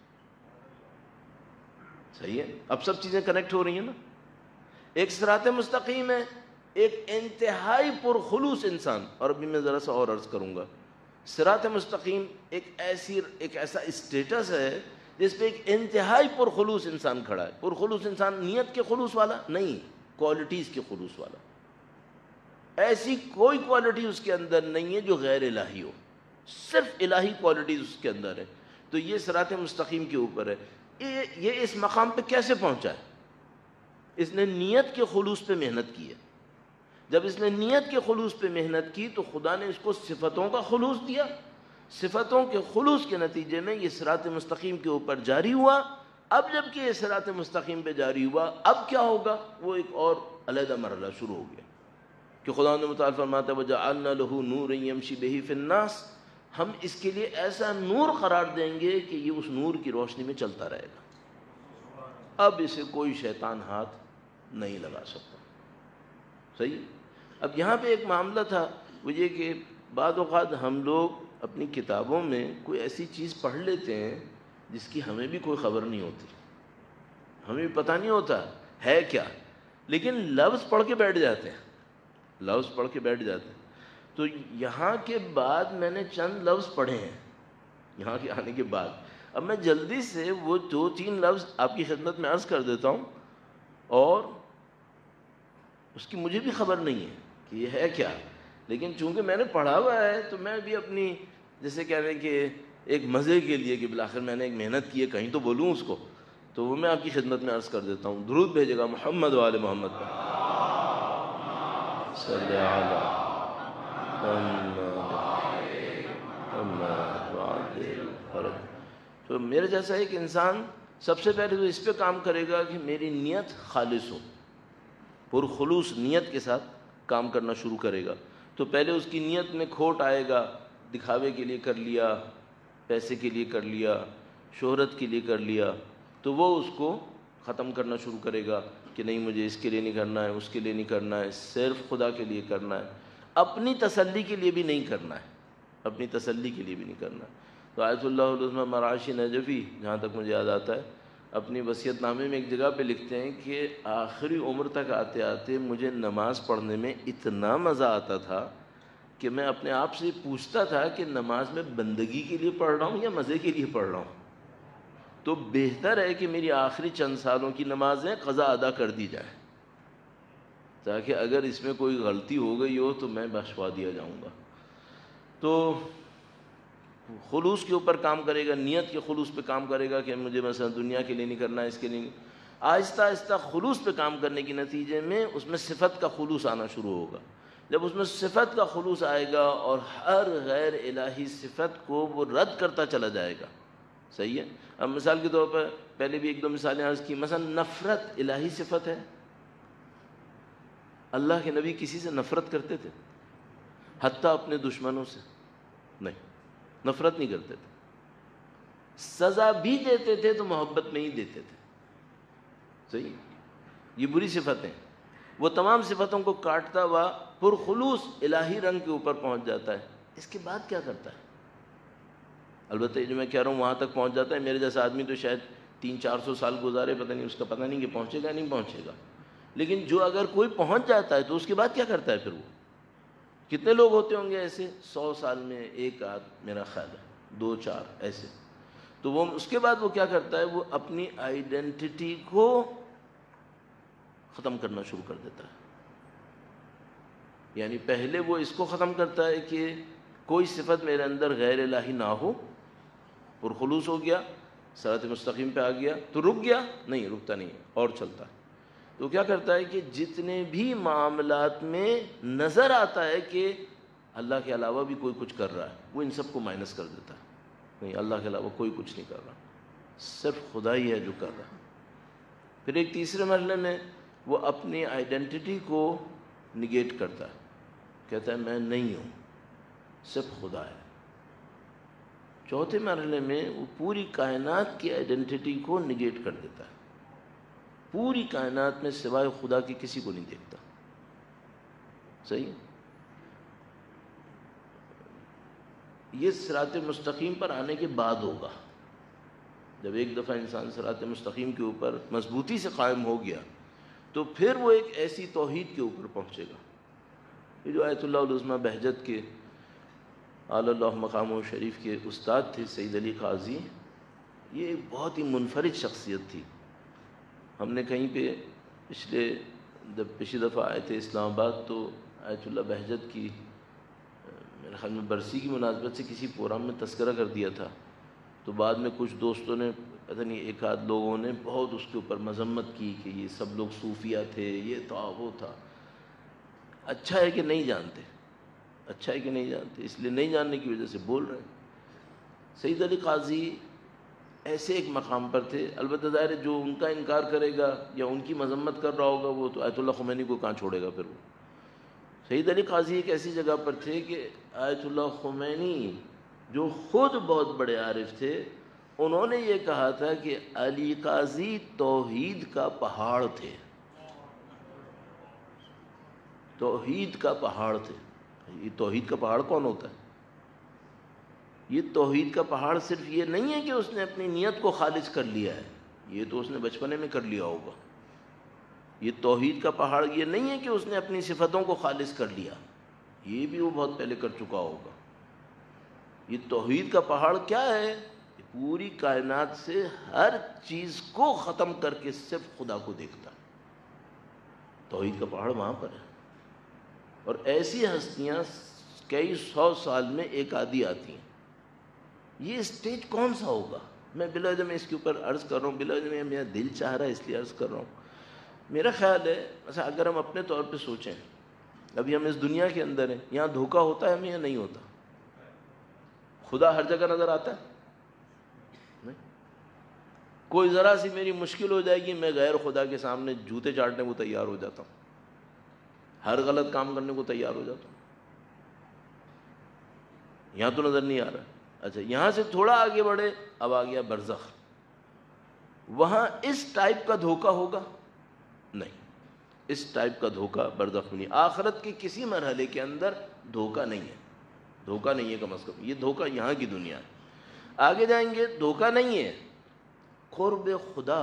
صحیح ہے۔ اب سب چیزیں کنیکٹ ہو رہی ہیں نا، ایک صراط مستقیم ہے، ایک انتہائی پرخلوص انسان، اور ابھی میں ذرا سا اور عرض کروں گا، صراط مستقیم ایک ایسی ایک ایسا اسٹیٹس ہے جس پہ ایک انتہائی پرخلوص انسان کھڑا ہے۔ پرخلوص انسان نیت کے خلوص والا نہیں، کوالٹیز کے خلوص والا۔ ایسی کوئی کوالٹی اس کے اندر نہیں ہے جو غیر الہی ہو، صرف الہی کوالٹیز اس کے اندر ہے۔ تو یہ صراط مستقیم کے اوپر ہے۔ یہ یہ اس مقام پہ کیسے پہنچا ہے؟ اس نے نیت کے خلوص پہ محنت کی ہے۔ جب اس نے نیت کے خلوص پہ محنت کی تو خدا نے اس کو صفتوں کا خلوص دیا، صفتوں کے خلوص کے نتیجے میں یہ صراط مستقیم کے اوپر جاری ہوا۔ اب جب کہ یہ صراط مستقیم پہ جاری ہوا، اب کیا ہوگا؟ وہ ایک اور علیحدہ مرحلہ شروع ہو گیا کہ خدا نے متعال فرماتا ہے وَجَعَلْنَا لَهُ نُورًا يَمْشِي بِهِ فِي النَّاسِ، ہم اس کے لیے ایسا نور قرار دیں گے کہ یہ اس نور کی روشنی میں چلتا رہے گا، اب اسے کوئی شیطان ہاتھ نہیں لگا سکتا، صحیح۔ اب یہاں پہ ایک معاملہ تھا، وہ یہ کہ بعض اوقات ہم لوگ اپنی کتابوں میں کوئی ایسی چیز پڑھ لیتے ہیں جس کی ہمیں بھی کوئی خبر نہیں ہوتی، ہمیں بھی پتہ نہیں ہوتا ہے کیا، لیکن لفظ پڑھ کے بیٹھ جاتے ہیں، لفظ پڑھ کے بیٹھ جاتے ہیں۔ تو یہاں کے بعد میں نے چند لفظ پڑھے ہیں یہاں کے آنے کے بعد، اب میں جلدی سے وہ دو تین لفظ آپ کی خدمت میں عرض کر دیتا ہوں، اور اس کی مجھے بھی خبر نہیں ہے کہ یہ ہے کیا، لیکن چونکہ میں نے پڑھا ہوا ہے تو میں بھی اپنی جیسے کہہ رہے ہیں کہ ایک مزے کے لیے کہ بالآخر میں نے ایک محنت کی ہے کہیں تو بولوں اس کو، تو وہ میں آپ کی خدمت میں عرض کر دیتا ہوں۔ درود بھیجے گا محمد و آل محمد پر، صلی علی محمد۔ تو میرے جیسا ایک انسان سب سے پہلے تو اس پہ کام کرے گا کہ میری نیت خالص ہو، پرخلوص نیت کے ساتھ کام کرنا شروع کرے گا۔ تو پہلے اس کی نیت میں کھوٹ آئے گا، دکھاوے کے لیے کر لیا، پیسے کے لیے کر لیا، شہرت کے لیے کر لیا، تو وہ اس کو ختم کرنا شروع کرے گا کہ نہیں مجھے اس کے لیے نہیں کرنا ہے، اس کے لیے نہیں کرنا ہے، صرف خدا کے لیے کرنا ہے، اپنی تسلی کے لیے بھی نہیں کرنا ہے، اپنی تسلی کے لیے بھی نہیں کرنا ہے۔ تو آیت اللہ العظمی مراشی نجفی جہاں تک مجھے یاد آتا ہے اپنی وصیت نامے میں ایک جگہ پہ لکھتے ہیں کہ آخری عمر تک آتے آتے مجھے نماز پڑھنے میں اتنا مزہ آتا تھا کہ میں اپنے آپ سے پوچھتا تھا کہ نماز میں بندگی کے لیے پڑھ رہا ہوں یا مزے کے لیے پڑھ رہا ہوں، تو بہتر ہے کہ میری آخری چند سالوں کی نمازیں قضا ادا کر دی جائیں، تاکہ اگر اس میں کوئی غلطی ہو گئی ہو تو میں بخشوا دیا جاؤں گا۔ تو خلوص کے اوپر کام کرے گا، نیت کے خلوص پہ کام کرے گا کہ مجھے مثلا دنیا کے لیے نہیں کرنا، اس کے لیے نہیں، آہستہ آہستہ خلوص پہ کام کرنے کے نتیجے میں اس میں صفت کا خلوص آنا شروع ہوگا۔ جب اس میں صفت کا خلوص آئے گا اور ہر غیر الہی صفت کو وہ رد کرتا چلا جائے گا، صحیح ہے۔ اب مثال کے طور پر پہلے بھی ایک دو مثالیں عرض کی، مثلا نفرت الہی صفت ہے؟ اللہ کے نبی کسی سے نفرت کرتے تھے؟ حتیٰ اپنے دشمنوں سے نہیں، نفرت نہیں کرتے تھے۔ سزا بھی دیتے تھے تو محبت میں ہی دیتے تھے، صحیح۔ یہ بری صفتیں، وہ تمام صفتوں کو کاٹتا ہوا پرخلوص الہی رنگ کے اوپر پہنچ جاتا ہے۔ اس کے بعد کیا کرتا ہے؟ البتہ یہ جو میں کہہ رہا ہوں وہاں تک پہنچ جاتا ہے، میرے جیسا آدمی تو شاید تین چار سو سال گزارے، پتہ نہیں اس کا پتہ نہیں کہ پہنچے گا نہیں پہنچے گا، لیکن جو اگر کوئی پہنچ جاتا ہے تو اس کے بعد کیا کرتا ہے پھر؟ وہ کتنے لوگ ہوتے ہوں گے ایسے سو سال میں ایک آدھ، میرا خیال ہے دو چار ایسے، تو وہ اس کے بعد وہ کیا کرتا ہے؟ وہ اپنی آئیڈینٹی کو ختم کرنا شروع کر دیتا ہے۔ یعنی پہلے وہ اس کو ختم کرتا ہے کہ کوئی صفت میرے اندر غیر الہی نہ ہو، پرخلوص ہو گیا، صراط مستقیم پہ آ گیا تو رک گیا؟ نہیں، رکتا نہیں، اور چلتا ہے۔ تو کیا کرتا ہے کہ جتنے بھی معاملات میں نظر آتا ہے کہ اللہ کے علاوہ بھی کوئی کچھ کر رہا ہے، وہ ان سب کو مائنس کر دیتا ہے، نہیں، اللہ کے علاوہ کوئی کچھ نہیں کر رہا، صرف خدا ہی ہے جو کر رہا ہے۔ پھر ایک تیسرے مرحلے میں وہ اپنی آئیڈینٹی کو نگیٹ کرتا ہے، کہتا ہے میں نہیں ہوں، صرف خدا ہے۔ چوتھے مرحلے میں وہ پوری کائنات کی آئیڈینٹی کو نگیٹ کر دیتا ہے، پوری کائنات میں سوائے خدا کی کسی کو نہیں دیکھتا، صحیح۔ یہ صراط مستقیم پر آنے کے بعد ہوگا۔ جب ایک دفعہ انسان صراط مستقیم کے اوپر مضبوطی سے قائم ہو گیا تو پھر وہ ایک ایسی توحید کے اوپر پہنچے گا۔ یہ جو آیت اللہ العظمیٰ بہجت کے اعلی اللہ مقامہ شریف کے استاد تھے سید علی قاضی، یہ ایک بہت ہی منفرد شخصیت تھی۔ ہم نے کہیں پہ پچھلے جب پچھلی دفعہ آئے تھے اسلام آباد تو آیت اللہ بہجت کی میرے خیال میں برسی کی مناسبت سے کسی پروگرام میں تذکرہ کر دیا تھا، تو بعد میں کچھ دوستوں نے پتہ نہیں ایک آدھ لوگوں نے بہت اس کے اوپر مذمت کی کہ یہ سب لوگ صوفیہ تھے، یہ تھا وہ تھا۔ اچھا ہے کہ نہیں جانتے، اچھا ہے کہ نہیں جانتے، اس لیے نہیں جاننے کی وجہ سے بول رہے ہیں۔ سید علی قاضی ایسے ایک مقام پر تھے، البتہ ظاہر ہے جو ان کا انکار کرے گا یا ان کی مذمت کر رہا ہوگا وہ تو آیت اللہ خمینی کو کہاں چھوڑے گا پھر۔ وہ سید علی قاضی ایک ایسی جگہ پر تھے کہ آیت اللہ خمینی جو خود بہت بڑے عارف تھے، انہوں نے یہ کہا تھا کہ علی قاضی توحید کا پہاڑ تھے، توحید کا پہاڑ تھے۔ یہ توحید کا پہاڑ کون ہوتا ہے؟ یہ توحید کا پہاڑ صرف یہ نہیں ہے کہ اس نے اپنی نیت کو خالص کر لیا ہے، یہ تو اس نے بچپنے میں کر لیا ہوگا۔ یہ توحید کا پہاڑ یہ نہیں ہے کہ اس نے اپنی صفتوں کو خالص کر لیا، یہ بھی وہ بہت پہلے کر چکا ہوگا۔ یہ توحید کا پہاڑ کیا ہے؟ پوری کائنات سے ہر چیز کو ختم کر کے صرف خدا کو دیکھتا ہے، توحید کا پہاڑ وہاں پر ہے۔ اور ایسی ہستیاں کئی سو سال میں ایک آدھی آتی ہیں۔ یہ اسٹیج کون سا ہوگا؟ میں بلا وجہ میں اس کے اوپر عرض کر رہا ہوں، بلا وجہ میں میرا دل چاہ رہا ہے اس لیے عرض کر رہا ہوں۔ میرا خیال ہے مثلا اگر ہم اپنے طور پہ سوچیں، ابھی ہم اس دنیا کے اندر ہیں، یہاں دھوکہ ہوتا ہے ہمیں یا نہیں ہوتا؟ خدا ہر جگہ نظر آتا ہے؟ نہیں۔ کوئی ذرا سی میری مشکل ہو جائے گی، میں غیر خدا کے سامنے جوتے چاٹنے کو تیار ہو جاتا ہوں، ہر غلط کام کرنے کو تیار ہو جاتا ہوں۔ یہاں تو نظر نہیں آ رہا۔ اچھا یہاں سے تھوڑا آگے بڑھے، اب آ گیا برزخ، وہاں اس ٹائپ کا دھوکہ ہوگا؟ نہیں، اس ٹائپ کا دھوکہ برزخ میں نہیں۔ آخرت کے کسی مرحلے کے اندر دھوکہ نہیں ہے، دھوکہ نہیں ہے کم از کم۔ یہ دھوکہ یہاں کی دنیا ہے، آگے جائیں گے دھوکہ نہیں ہے۔ قرب خدا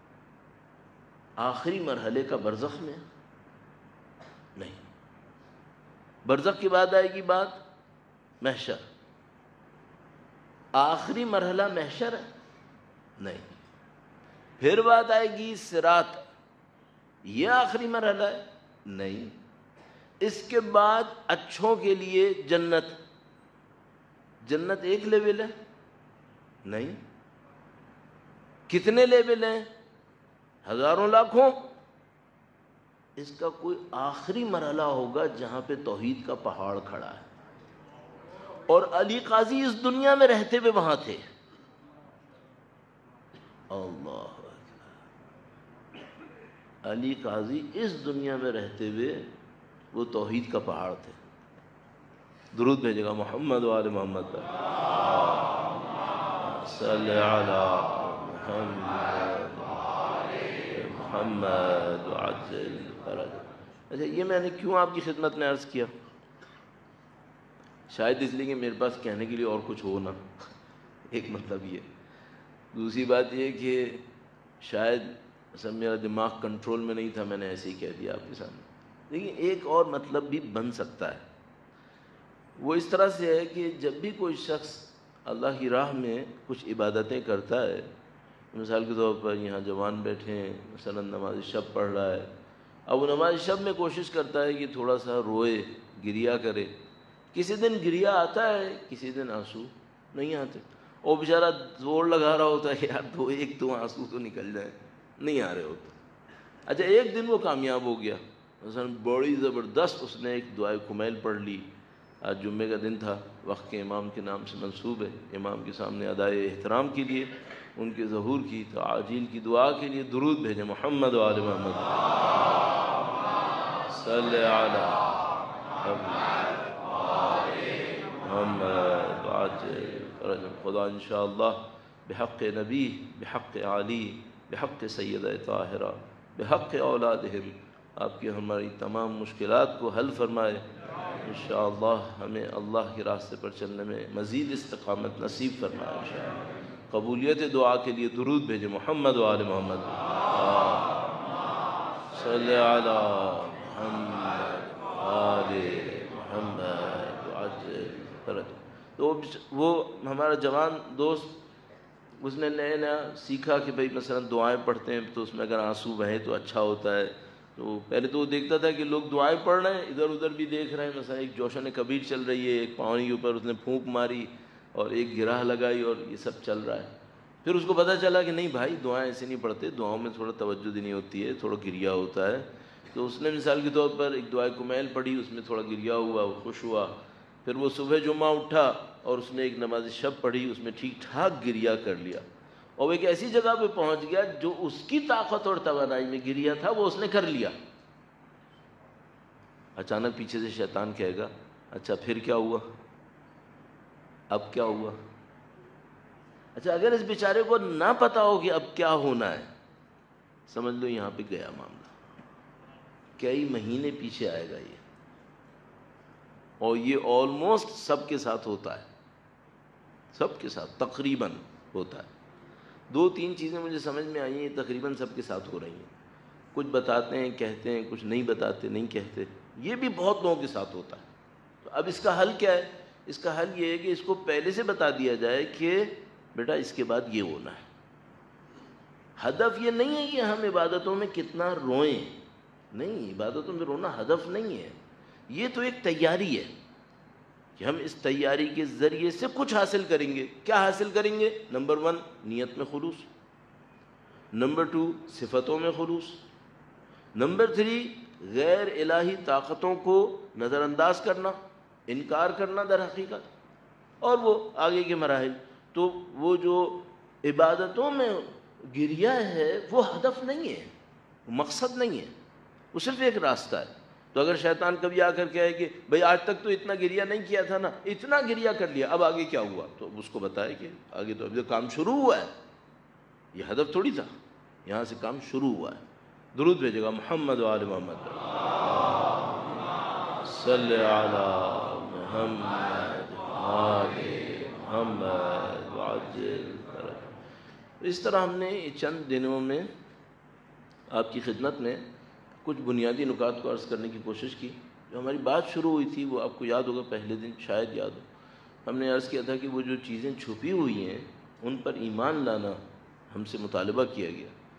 آخری مرحلے کا برزخ میں نہیں، برزخ کے بعد آئے گی بات محشر، آخری مرحلہ محشر ہے نہیں۔ پھر بات آئے گی صراط، یہ آخری مرحلہ ہے؟ نہیں، اس کے بعد اچھوں کے لیے جنت، جنت ایک لیول ہے؟ نہیں، کتنے لیول ہیں؟ ہزاروں لاکھوں۔ اس کا کوئی آخری مرحلہ ہوگا جہاں پہ توحید کا پہاڑ کھڑا ہے، اور علی قاضی اس دنیا میں رہتے ہوئے وہاں تھے۔ اللہ اکبر، علی قاضی اس دنیا میں رہتے ہوئے وہ توحید کا پہاڑ تھے۔ درود بھیجے گا محمد و آل محمد پر، صلی علی محمد محمد وعجل فرج۔ اچھا، یہ میں نے کیوں آپ کی خدمت میں عرض کیا؟ شاید اس لیے کہ میرے پاس کہنے کے لیے اور کچھ ہو نا، ایک مطلب یہ۔ دوسری بات یہ کہ شاید اصل میرا دماغ کنٹرول میں نہیں تھا، میں نے ایسے ہی کہہ دیا آپ کے سامنے۔ لیکن ایک اور مطلب بھی بن سکتا ہے، وہ اس طرح سے ہے کہ جب بھی کوئی شخص اللہ کی راہ میں کچھ عبادتیں کرتا ہے، مثال کے طور پر یہاں جوان بیٹھے ہیں، مثلا نماز شب پڑھ رہا ہے، اب وہ نماز شب میں کوشش کرتا ہے کہ تھوڑا سا روئے، گریا کرے۔ کسی دن گریا آتا ہے، کسی دن آنسو نہیں آتے، وہ بیچارہ زور لگا رہا ہوتا ہے کہ یار دو ایک دو آنسو تو نکل جائیں، نہیں آ رہے ہوتے۔ اچھا، ایک دن وہ کامیاب ہو گیا، مثلا بڑی زبردست اس نے ایک دعائے کمیل پڑھ لی، آج جمعے کا دن تھا، وقت کے امام کے نام سے منسوب ہے، امام کے سامنے ادائے احترام کے لیے، ان کے ظہور کی تعجیل کی دعا کے لیے درود بھیجیں محمد و آل محمد، صلی علی محمد وعجل فرجهم۔ خدا انشاءاللہ بحق نبی، بحق علی، بحق سیدہ طاہرہ، بحق اولادہم آپ کی ہماری تمام مشکلات کو حل فرمائے، انشاءاللہ ہمیں اللہ کے راستے پر چلنے میں مزید استقامت نصیب فرمائے انشاءاللہ۔ قبولیت دعا کے لیے درود بھیجیں محمد و آل محمد، صلی علی محمد آل محمد وعجل فرج۔ تو وہ ہمارا جوان دوست، اس نے نیا نیا سیکھا کہ بھئی مثلا دعائیں پڑھتے ہیں تو اس میں اگر آنسو بہے تو اچھا ہوتا ہے۔ تو پہلے تو وہ دیکھتا تھا کہ لوگ دعائیں پڑھ رہے ہیں، ادھر ادھر بھی دیکھ رہے ہیں، مثلا ایک جوشن کبیر چل رہی ہے، ایک پاؤں کے اوپر اس نے پھونک ماری اور ایک گرہ لگائی اور یہ سب چل رہا ہے۔ پھر اس کو پتہ چلا کہ نہیں بھائی، دعائیں ایسے نہیں پڑھتے، دعاؤں میں تھوڑا توجہ دینی ہوتی ہے، تھوڑا گریا ہوتا ہے۔ تو اس نے مثال کے طور پر ایک دعائے کمیل پڑھی، اس میں تھوڑا گریا ہوا، وہ خوش ہوا۔ پھر وہ صبح جمعہ اٹھا اور اس نے ایک نماز شب پڑھی، اس میں ٹھیک ٹھاک گریا کر لیا، اور ایک ایسی جگہ پہ پہنچ گیا جو اس کی طاقت اور توانائی میں گریا تھا وہ اس نے کر لیا۔ اچانک پیچھے سے شیطان کہے گا اچھا پھر کیا ہوا، اب کیا ہوا؟ اچھا، اگر اس بیچارے کو نہ پتا ہو کہ اب کیا ہونا ہے، سمجھ لو یہاں پہ گیا معاملہ، کئی مہینے پیچھے آئے گا یہ، اور یہ آلموسٹ سب کے ساتھ ہوتا ہے، سب کے ساتھ تقریباً ہوتا ہے۔ دو تین چیزیں مجھے سمجھ میں آئی ہیں، تقریباً سب کے ساتھ ہو رہی ہیں، کچھ بتاتے ہیں کہتے ہیں، کچھ نہیں بتاتے نہیں کہتے، یہ بھی بہت لوگوں کے ساتھ ہوتا ہے۔ تو اب اس کا حل کیا ہے؟ اس کا حل یہ ہے کہ اس کو پہلے سے بتا دیا جائے کہ بیٹا اس کے بعد یہ ہونا ہے۔ ہدف یہ نہیں ہے کہ ہم عبادتوں میں کتنا روئیں، نہیں، عبادتوں میں رونا ہدف نہیں ہے، یہ تو ایک تیاری ہے کہ ہم اس تیاری کے ذریعے سے کچھ حاصل کریں گے۔ کیا حاصل کریں گے؟ نمبر ون، نیت میں خلوص، نمبر ٹو، صفتوں میں خلوص، نمبر تھری، غیر الہی طاقتوں کو نظر انداز کرنا، انکار کرنا در حقیقت، اور وہ آگے کے مراحل۔ تو وہ جو عبادتوں میں گریا ہے وہ ہدف نہیں ہے، وہ مقصد نہیں ہے، وہ صرف ایک راستہ ہے۔ تو اگر شیطان کبھی آ کر کہے کہ بھئی آج تک تو اتنا گریا نہیں کیا تھا نا، اتنا گریا کر لیا، اب آگے کیا ہوا؟ تو اس کو بتائے کہ آگے تو ابھی کام شروع ہوا ہے، یہ ہدف تھوڑی تھا، یہاں سے کام شروع ہوا ہے۔ درود بھیجے گا محمد و آل محمد، صلی علی محمد آل محمد وعجل فرج۔ اس طرح ہم نے چند دنوں میں آپ کی خدمت میں کچھ بنیادی نکات کو عرض کرنے کی کوشش کی۔ جو ہماری بات شروع ہوئی تھی وہ آپ کو یاد ہوگا، پہلے دن شاید یاد ہو، ہم نے عرض کیا تھا کہ وہ جو چیزیں چھپی ہوئی ہیں ان پر ایمان لانا ہم سے مطالبہ کیا گیا۔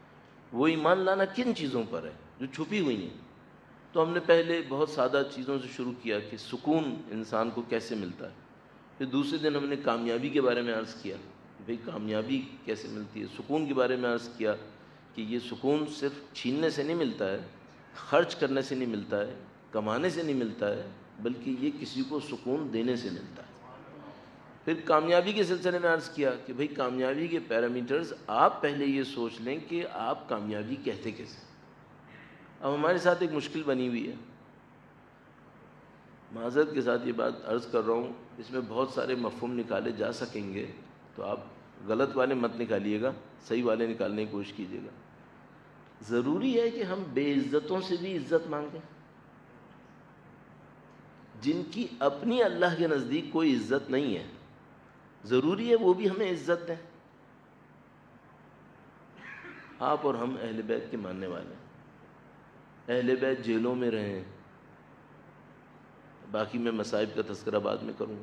وہ ایمان لانا کن چیزوں پر ہے جو چھپی ہوئی ہیں؟ تو ہم نے پہلے بہت سادہ چیزوں سے شروع کیا کہ سکون انسان کو کیسے ملتا ہے. پھر دوسرے دن ہم نے کامیابی کے بارے میں عرض کیا کہ بھئی کامیابی کیسے ملتی ہے. سکون کے بارے میں عرض کیا کہ یہ سکون صرف چھیننے سے نہیں ملتا ہے، خرچ کرنے سے نہیں ملتا ہے، کمانے سے نہیں ملتا ہے، بلکہ یہ کسی کو سکون دینے سے ملتا ہے. پھر کامیابی کے سلسلے میں عرض کیا کہ بھئی کامیابی کے پیرامیٹرز آپ پہلے یہ سوچ لیں کہ آپ کامیابی کہتے کیسے. اب ہمارے ساتھ ایک مشکل بنی ہوئی ہے، معذرت کے ساتھ یہ بات عرض کر رہا ہوں، اس میں بہت سارے مفہوم نکالے جا سکیں گے، تو آپ غلط والے مت نکالیے گا، صحیح والے نکالنے کی کوشش کیجیے گا. ضروری ہے کہ ہم بے عزتوں سے بھی عزت مانگیں جن کی اپنی اللہ کے نزدیک کوئی عزت نہیں ہے. ضروری ہے وہ بھی ہمیں عزت دیں. آپ اور ہم اہل بیت کے ماننے والے ہیں. اہل بیت جیلوں میں رہیں، باقی میں مصائب کا تذکرہ بعد میں کروں گا.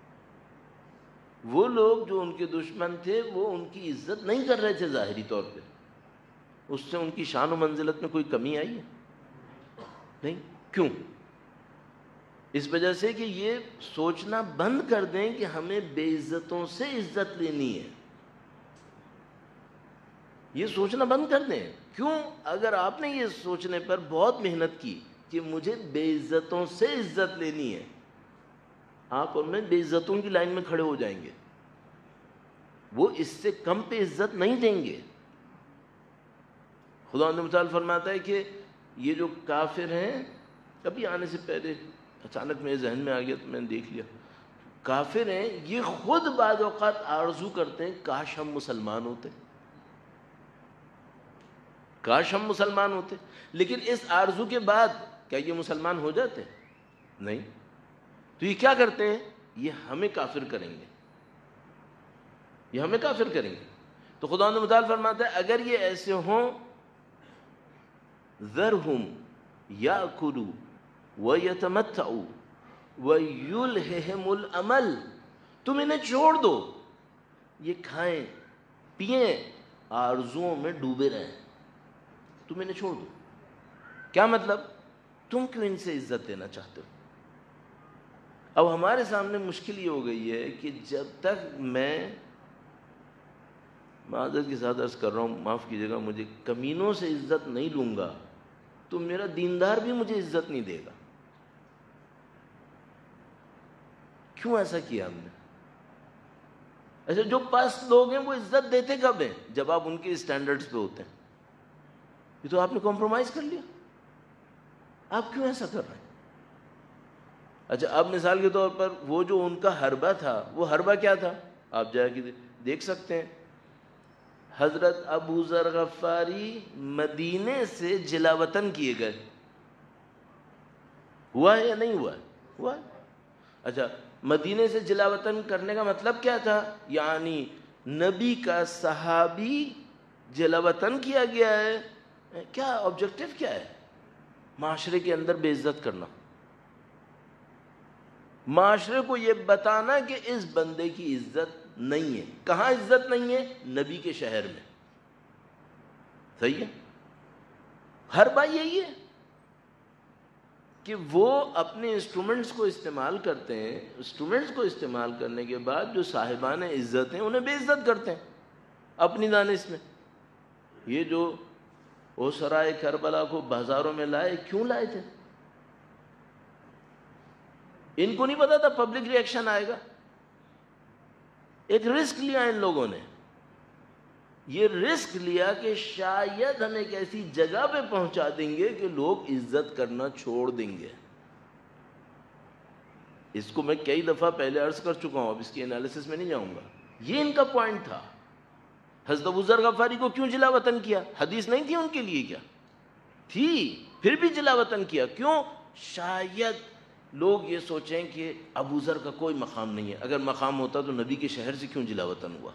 وہ لوگ جو ان کے دشمن تھے وہ ان کی عزت نہیں کر رہے تھے ظاہری طور پہ، اس سے ان کی شان و منزلت میں کوئی کمی آئی ہے؟ نہیں. کیوں؟ اس وجہ سے کہ یہ سوچنا بند کر دیں کہ ہمیں بے عزتوں سے عزت لینی ہے. یہ سوچنا بند کر دیں. کیوں؟ اگر آپ نے یہ سوچنے پر بہت محنت کی کہ مجھے بے عزتوں سے عزت لینی ہے، آپ اور میں بے عزتوں کی لائن میں کھڑے ہو جائیں گے. وہ اس سے کم پہ عزت نہیں دیں گے. خدا متعال فرماتا ہے کہ یہ جو کافر ہیں، کبھی آنے سے پہلے اچانک میرے ذہن میں آ گیا تو میں نے دیکھ لیا، کافر ہیں یہ خود بعض اوقات آرزو کرتے ہیں کاش ہم مسلمان ہوتے، کاش ہم مسلمان ہوتے. لیکن اس آرزو کے بعد کیا یہ مسلمان ہو جاتے؟ نہیں. تو یہ کیا کرتے ہیں؟ یہ ہمیں کافر کریں گے، یہ ہمیں کافر کریں گے. تو خدا متعال فرماتا ہے اگر یہ ایسے ہوں، ذرہم یاکلوا ویتمتعوا ویلہہم الامل، تم انہیں چھوڑ دو، یہ کھائیں پیئیں آرزوؤں میں ڈوبے رہیں، تم انہیں چھوڑ دو. کیا مطلب؟ تم کیوں ان سے عزت دینا چاہتے ہو؟ اب ہمارے سامنے مشکل یہ ہو گئی ہے کہ جب تک میں معذرت کے ساتھ عرض کر رہا ہوں، معاف کیجیے گا مجھے، کمینوں سے عزت نہیں لوں گا تو میرا دیندار بھی مجھے عزت نہیں دے گا. کیوں ایسا کیا ہم نے؟ ایسے جو پاس لوگ ہیں وہ عزت دیتے کب ہیں؟ جب آپ ان کے اسٹینڈرڈز پہ ہوتے ہیں. یہ تو آپ نے کمپرومائز کر لیا. آپ کیوں ایسا کر رہے ہیں؟ اچھا اب مثال کے طور پر وہ جو ان کا حربہ تھا، وہ حربہ کیا تھا؟ آپ جا کے دیکھ سکتے ہیں. حضرت ابو ذر غفاری مدینے سے جلا وطن کیے گئے. ہوا ہے یا نہیں ہوا؟ ہوا ہے. اچھا مدینے سے جلا وطن کرنے کا مطلب کیا تھا؟ یعنی نبی کا صحابی جلا وطن کیا گیا ہے. کیا آبجیکٹو کیا ہے؟ معاشرے کے اندر بے عزت کرنا، معاشرے کو یہ بتانا کہ اس بندے کی عزت نہیں ہے. کہاں عزت نہیں ہے؟ نبی کے شہر میں. صحیح ہے. ہر بات یہی ہے کہ وہ اپنے انسٹرومنٹس کو استعمال کرتے ہیں، انسٹرومنٹس کو استعمال کرنے کے بعد جو صاحبان عزت ہیں انہیں بے عزت کرتے ہیں اپنی دانش میں. یہ جو وہ سرائے کربلا کو بازاروں میں لائے، کیوں لائے تھے؟ ان کو نہیں پتا تھا پبلک ری ایکشن آئے گا. ایک رسک لیا ان لوگوں نے. یہ رسک لیا کہ شاید ہم ایک ایسی جگہ پہ پہنچا دیں گے کہ لوگ عزت کرنا چھوڑ دیں گے. اس کو میں کئی دفعہ پہلے عرض کر چکا ہوں، اب اس کی انالیسس میں نہیں جاؤں گا. یہ ان کا پوائنٹ تھا. حضرت ابو ذر غفاری کو کیوں جلا وطن کیا؟ حدیث نہیں تھی ان کے لیے؟ کیا تھی؟ پھر بھی جلا وطن کیا. کیوں؟ شاید لوگ یہ سوچیں کہ ابو ذر کا کوئی مقام نہیں ہے. اگر مقام ہوتا تو نبی کے شہر سے کیوں جلا وطن ہوا؟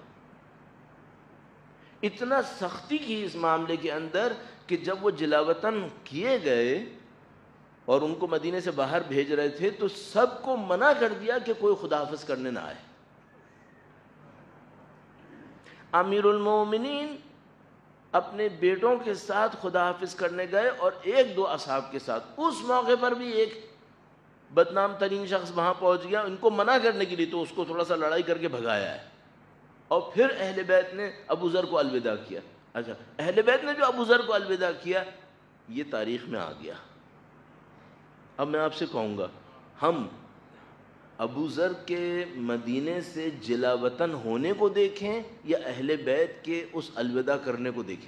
اتنا سختی کی اس معاملے کے اندر کہ جب وہ جلا وطن کیے گئے اور ان کو مدینے سے باہر بھیج رہے تھے تو سب کو منع کر دیا کہ کوئی خدا حافظ کرنے نہ آئے. امیر المومنین اپنے بیٹوں کے ساتھ خدا حافظ کرنے گئے اور ایک دو اصحاب کے ساتھ. اس موقع پر بھی ایک بدنام ترین شخص وہاں پہنچ گیا ان کو منع کرنے کے لیے, تو اس کو تھوڑا سا لڑائی کر کے بھگایا ہے, اور پھر اہل بیت نے ابو ذر کو الوداع کیا. اچھا, اہل بیت نے جو ابو ذر کو الوداع کیا یہ تاریخ میں آ گیا. اب میں آپ سے کہوں گا, ہم ابو ذر کے مدینے سے جلا وطن ہونے کو دیکھیں یا اہل بیت کے اس الوداع کرنے کو دیکھیں؟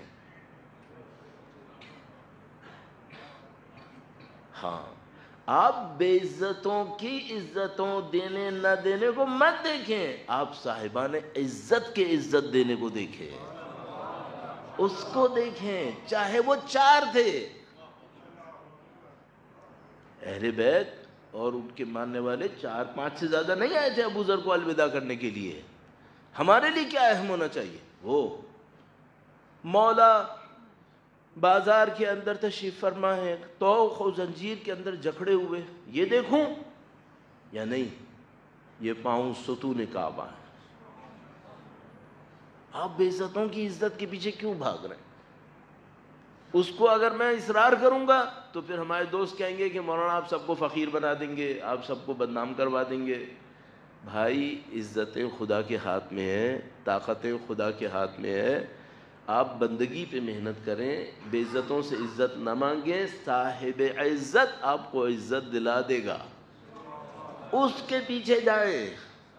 ہاں, آپ بے عزتوں کی عزتوں دینے نہ دینے کو مت دیکھیں, آپ صاحبان عزت کے عزت دینے کو دیکھیں, اس کو دیکھیں, چاہے وہ چار تھے. اہل بیت اور ان کے ماننے والے چار پانچ سے زیادہ نہیں آئے تھے ابو ذر کو الوداع کرنے کے لیے. ہمارے لیے کیا اہم ہونا چاہیے؟ وہ مولا بازار کے اندر تشریف فرما ہے, طوق و زنجیر کے اندر جکڑے ہوئے, یہ دیکھوں یا نہیں؟ یہ پاؤں ستون کعبہ ہے. آپ بے عزتوں کی عزت کے پیچھے کیوں بھاگ رہے ہیں؟ اس کو اگر میں اصرار کروں گا تو پھر ہمارے دوست کہیں گے کہ مولانا آپ سب کو فقیر بنا دیں گے, آپ سب کو بدنام کروا دیں گے. بھائی, عزتیں خدا کے ہاتھ میں ہیں, طاقتیں خدا کے ہاتھ میں ہے. آپ بندگی پہ محنت کریں, بے عزتوں سے عزت نہ مانگیں. صاحب عزت آپ کو عزت دلا دے گا, اس کے پیچھے جائیں.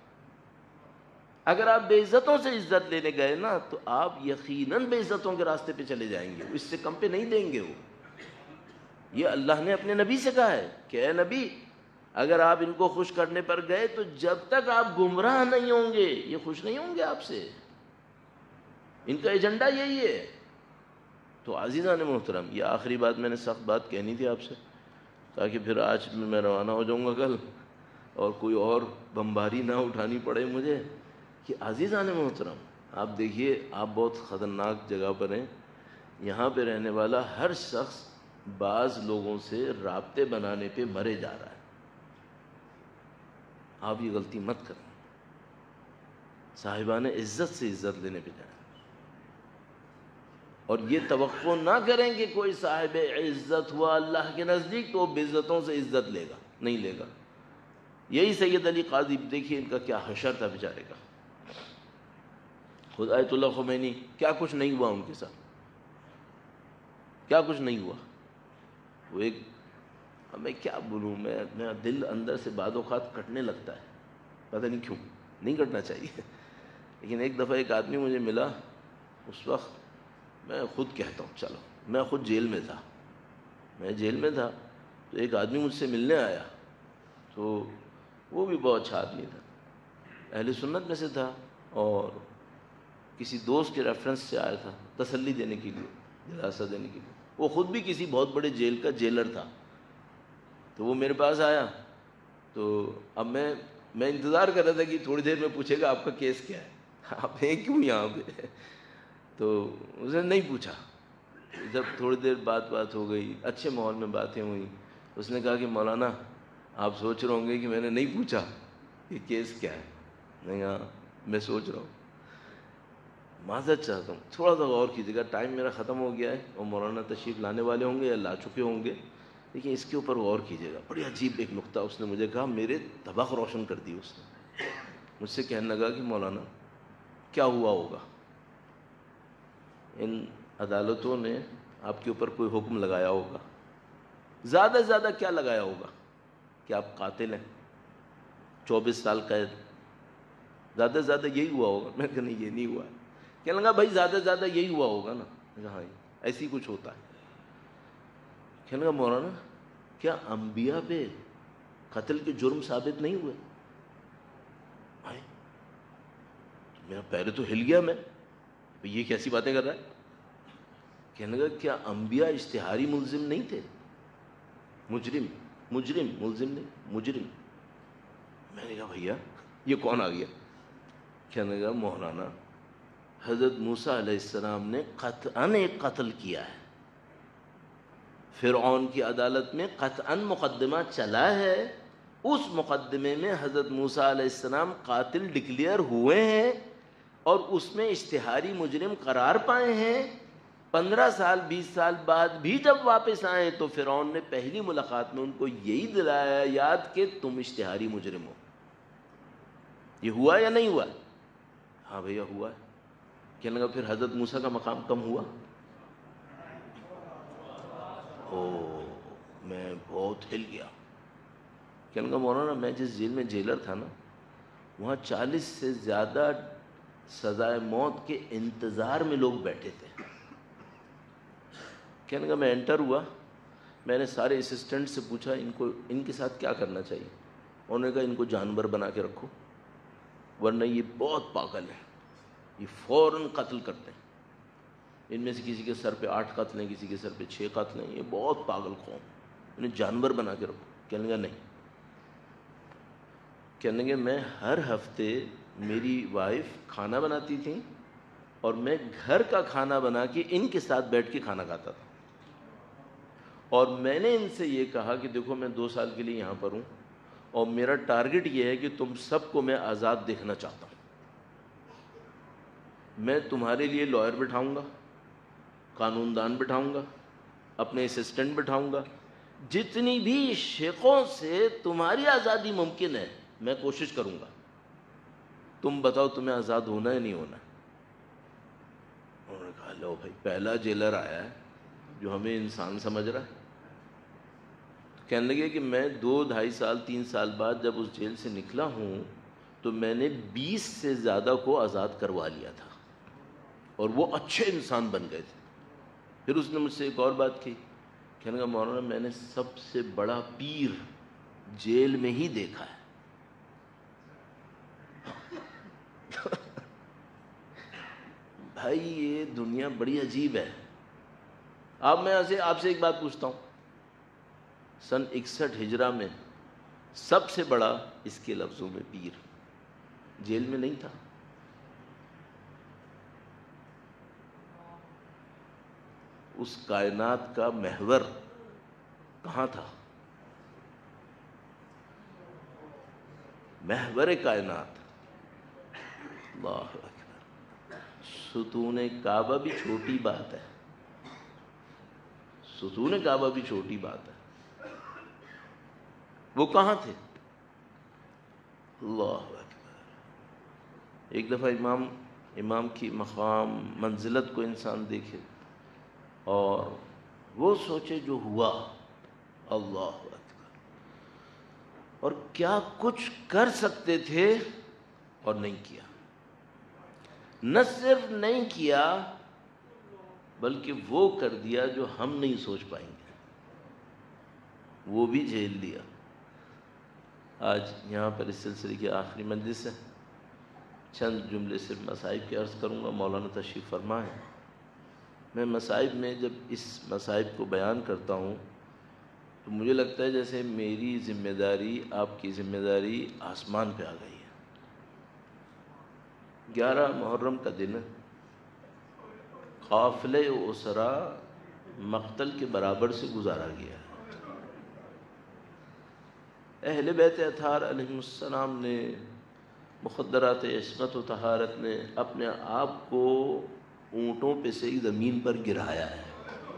اگر آپ بے عزتوں سے عزت لینے گئے نا تو آپ یقیناً بے عزتوں کے راستے پہ چلے جائیں گے, اس سے کم پہ نہیں دیں گے. وہ یہ اللہ نے اپنے نبی سے کہا ہے کہ اے نبی, اگر آپ ان کو خوش کرنے پر گئے تو جب تک آپ گمراہ نہیں ہوں گے یہ خوش نہیں ہوں گے آپ سے. ان کا ایجنڈا یہی ہے. تو عزیزان محترم, یہ آخری بات میں نے سخت بات کہنی تھی آپ سے, تاکہ پھر آج میں روانہ ہو جاؤں گا کل اور کوئی اور بمباری نہ اٹھانی پڑے مجھے. کہ عزیزان محترم, آپ دیکھیے, آپ بہت خطرناک جگہ پر ہیں. یہاں پہ رہنے والا ہر شخص بعض لوگوں سے رابطے بنانے پہ مرے جا رہا ہے. آپ یہ غلطی مت کریں, صاحبان عزت سے عزت لینے پہ جائیں, اور یہ توقع نہ کریں کہ کوئی صاحب عزت ہوا اللہ کے نزدیک تو بے عزتوں سے عزت لے گا, نہیں لے گا. یہی سید علی قاضی, دیکھیے ان کا کیا حشر تھا بیچارے کا. خود آیت اللہ خمینی, کیا کچھ نہیں ہوا ان کے ساتھ, کیا کچھ نہیں ہوا. وہ ایک, میں کیا بولوں, میں میرا دل اندر سے بعض اوقات کٹنے لگتا ہے, پتہ نہیں کیوں, نہیں کٹنا چاہیے. لیکن ایک دفعہ ایک آدمی مجھے ملا, اس وقت میں خود کہتا ہوں, چلو میں خود جیل میں تھا, میں جیل میں تھا تو ایک آدمی مجھ سے ملنے آیا, تو وہ بھی بہت اچھا آدمی تھا, اہل سنت میں سے تھا, اور کسی دوست کے ریفرنس سے آیا تھا تسلی دینے کے لیے, دلاسا دینے کے لیے. وہ خود بھی کسی بہت بڑے جیل کا جیلر تھا. تو وہ میرے پاس آیا, تو اب میں میں انتظار کر رہا تھا کہ تھوڑی دیر میں پوچھے گا آپ کا کیس کیا ہے, آپ ہیں کیوں یہاں پہ. تو اس نے نہیں پوچھا. جب تھوڑی دیر بات بات ہو گئی, اچھے ماحول میں باتیں ہوئیں, اس نے کہا کہ مولانا آپ سوچ رہے ہوں گے کہ میں نے نہیں پوچھا کہ کیس کیا ہے. نہیں, ہاں میں سوچ رہا ہوں, معذرت چاہتا ہوں, تھوڑا سا غور کیجیے گا, ٹائم میرا ختم ہو گیا ہے اور مولانا تشریف لانے والے ہوں گے یا لا چکے ہوں گے, لیکن اس کے اوپر غور کیجیے گا. بڑی عجیب ایک نقطہ اس نے مجھے کہا, میرے طبق روشن کر دی. اس نے مجھ سے کہنے لگا کہ مولانا کیا ہوا ہوگا, ان عدالتوں نے آپ کے اوپر کوئی حکم لگایا ہوگا, زیادہ سے زیادہ کیا لگایا ہوگا کہ آپ قاتل ہیں, چوبیس سال قید, زیادہ سے زیادہ یہی ہوا ہوگا. میں کہ نہیں, یہ نہیں ہوا ہے. کہنے لگا بھائی زیادہ سے زیادہ یہی ہوا ہوگا نا. ہاں ایسی کچھ ہوتا ہے. کہنے لگا مولانا کیا انبیاء پہ قتل کے جرم ثابت نہیں ہوئے؟ میرا پہلے تو ہل گیا, میں یہ کیسی باتیں کر رہا ہے. کہنے لگا کیا انبیاء اشتہاری ملزم نہیں تھے؟ مجرم, مجرم ملزم نہیں, مجرم. میں نے کہا بھیا یہ کون آ گیا؟ کہنے لگا مولانا حضرت موسیٰ علیہ السلام نے قطعاً ایک قتل کیا ہے, فرعون کی عدالت میں قطعاً مقدمہ چلا ہے, اس مقدمے میں حضرت موسیٰ علیہ السلام قاتل ڈکلیئر ہوئے ہیں اور اس میں اشتہاری مجرم قرار پائے ہیں. پندرہ سال بیس سال بعد بھی جب واپس آئے تو فرعون نے پہلی ملاقات میں ان کو یہی دلایا یاد کہ تم اشتہاری مجرم ہو. یہ ہوا یا نہیں ہوا؟ ہاں بھیا ہوا ہے. کہنے لگا پھر حضرت موسیٰ کا مقام کم ہوا؟ او میں بہت ہل گیا. کہنے لگا مولانا میں جس جیل میں جیلر تھا نا وہاں چالیس سے زیادہ سزائے موت کے انتظار میں لوگ بیٹھے تھے. کہنے لگا میں انٹر ہوا, میں نے سارے اسسٹنٹ سے پوچھا ان کو ان کے ساتھ کیا کرنا چاہیے. انہوں نے کہا ان کو جانور بنا کے رکھو ورنہ یہ بہت پاگل ہیں, یہ فوراً قتل کرتے ہیں. ان میں سے کسی کے سر پہ آٹھ قتل ہیں, کسی کے سر پہ چھ قتل ہیں, یہ بہت پاگل قوم, انہیں جانور بنا کے رکھو. کہنے لگا نہیں. کہنے لگے میں ہر ہفتے میری وائف کھانا بناتی تھی اور میں گھر کا کھانا بنا کے ان کے ساتھ بیٹھ کے کھانا کھاتا تھا, اور میں نے ان سے یہ کہا کہ دیکھو میں دو سال کے لیے یہاں پر ہوں اور میرا ٹارگٹ یہ ہے کہ تم سب کو میں آزاد دیکھنا چاہتا ہوں. میں تمہارے لیے لائر بٹھاؤں گا, قانون دان بٹھاؤں گا, اپنے اسسٹنٹ بٹھاؤں گا, جتنی بھی شقوں سے تمہاری آزادی ممکن ہے میں کوشش کروں گا. تم بتاؤ تمہیں آزاد ہونا ہے نہیں ہونا؟ انہوں نے کہا لو بھائی پہلا جیلر آیا ہے جو ہمیں انسان سمجھ رہا ہے. کہنے لگے کہ میں دو ڈھائی سال تین سال بعد جب اس جیل سے نکلا ہوں تو میں نے بیس سے زیادہ کو آزاد کروا لیا تھا اور وہ اچھے انسان بن گئے تھے. پھر اس نے مجھ سے ایک اور بات کی. کہنے لگا مولانا میں نے سب سے بڑا پیر جیل میں ہی دیکھا ہے. بھائی یہ دنیا بڑی عجیب ہے. اب میں آپ سے ایک بات پوچھتا ہوں, سن اکسٹھ ہجرہ میں سب سے بڑا اس کے لفظوں میں پیر جیل میں نہیں تھا؟ اس کائنات کا محور کہاں تھا؟ محور کائنات. اللہ اکبر. ستون کعبہ بھی چھوٹی بات ہے, ستون کعبہ بھی چھوٹی بات ہے. وہ کہاں تھے؟ اللہ اکبر. ایک دفعہ امام امام کی مقام منزلت کو انسان دیکھے اور وہ سوچے جو ہوا, اللہ اکبر, اور کیا کچھ کر سکتے تھے اور نہیں کیا. نہ صرف نہیں کیا بلکہ وہ کر دیا جو ہم نہیں سوچ پائیں گے, وہ بھی جھیل لیا. آج یہاں پر اس سلسلے کی آخری مجلس ہے, چند جملے صرف مصائب کی عرض کروں گا, مولانا تشریف فرما ہے. میں مصائب میں جب اس مصائب کو بیان کرتا ہوں تو مجھے لگتا ہے جیسے میری ذمہ داری آپ کی ذمہ داری آسمان پہ آ گئی ہے. گیارہ محرم کا دن قافلے اسرا مقتل کے برابر سے گزارا گیا ہے. اہل بیت اطہار علیہ السلام نے مخدرات عصمت و طہارت نے اپنے آپ کو اونٹوں پہ سے ہی زمین پر گرایا ہے.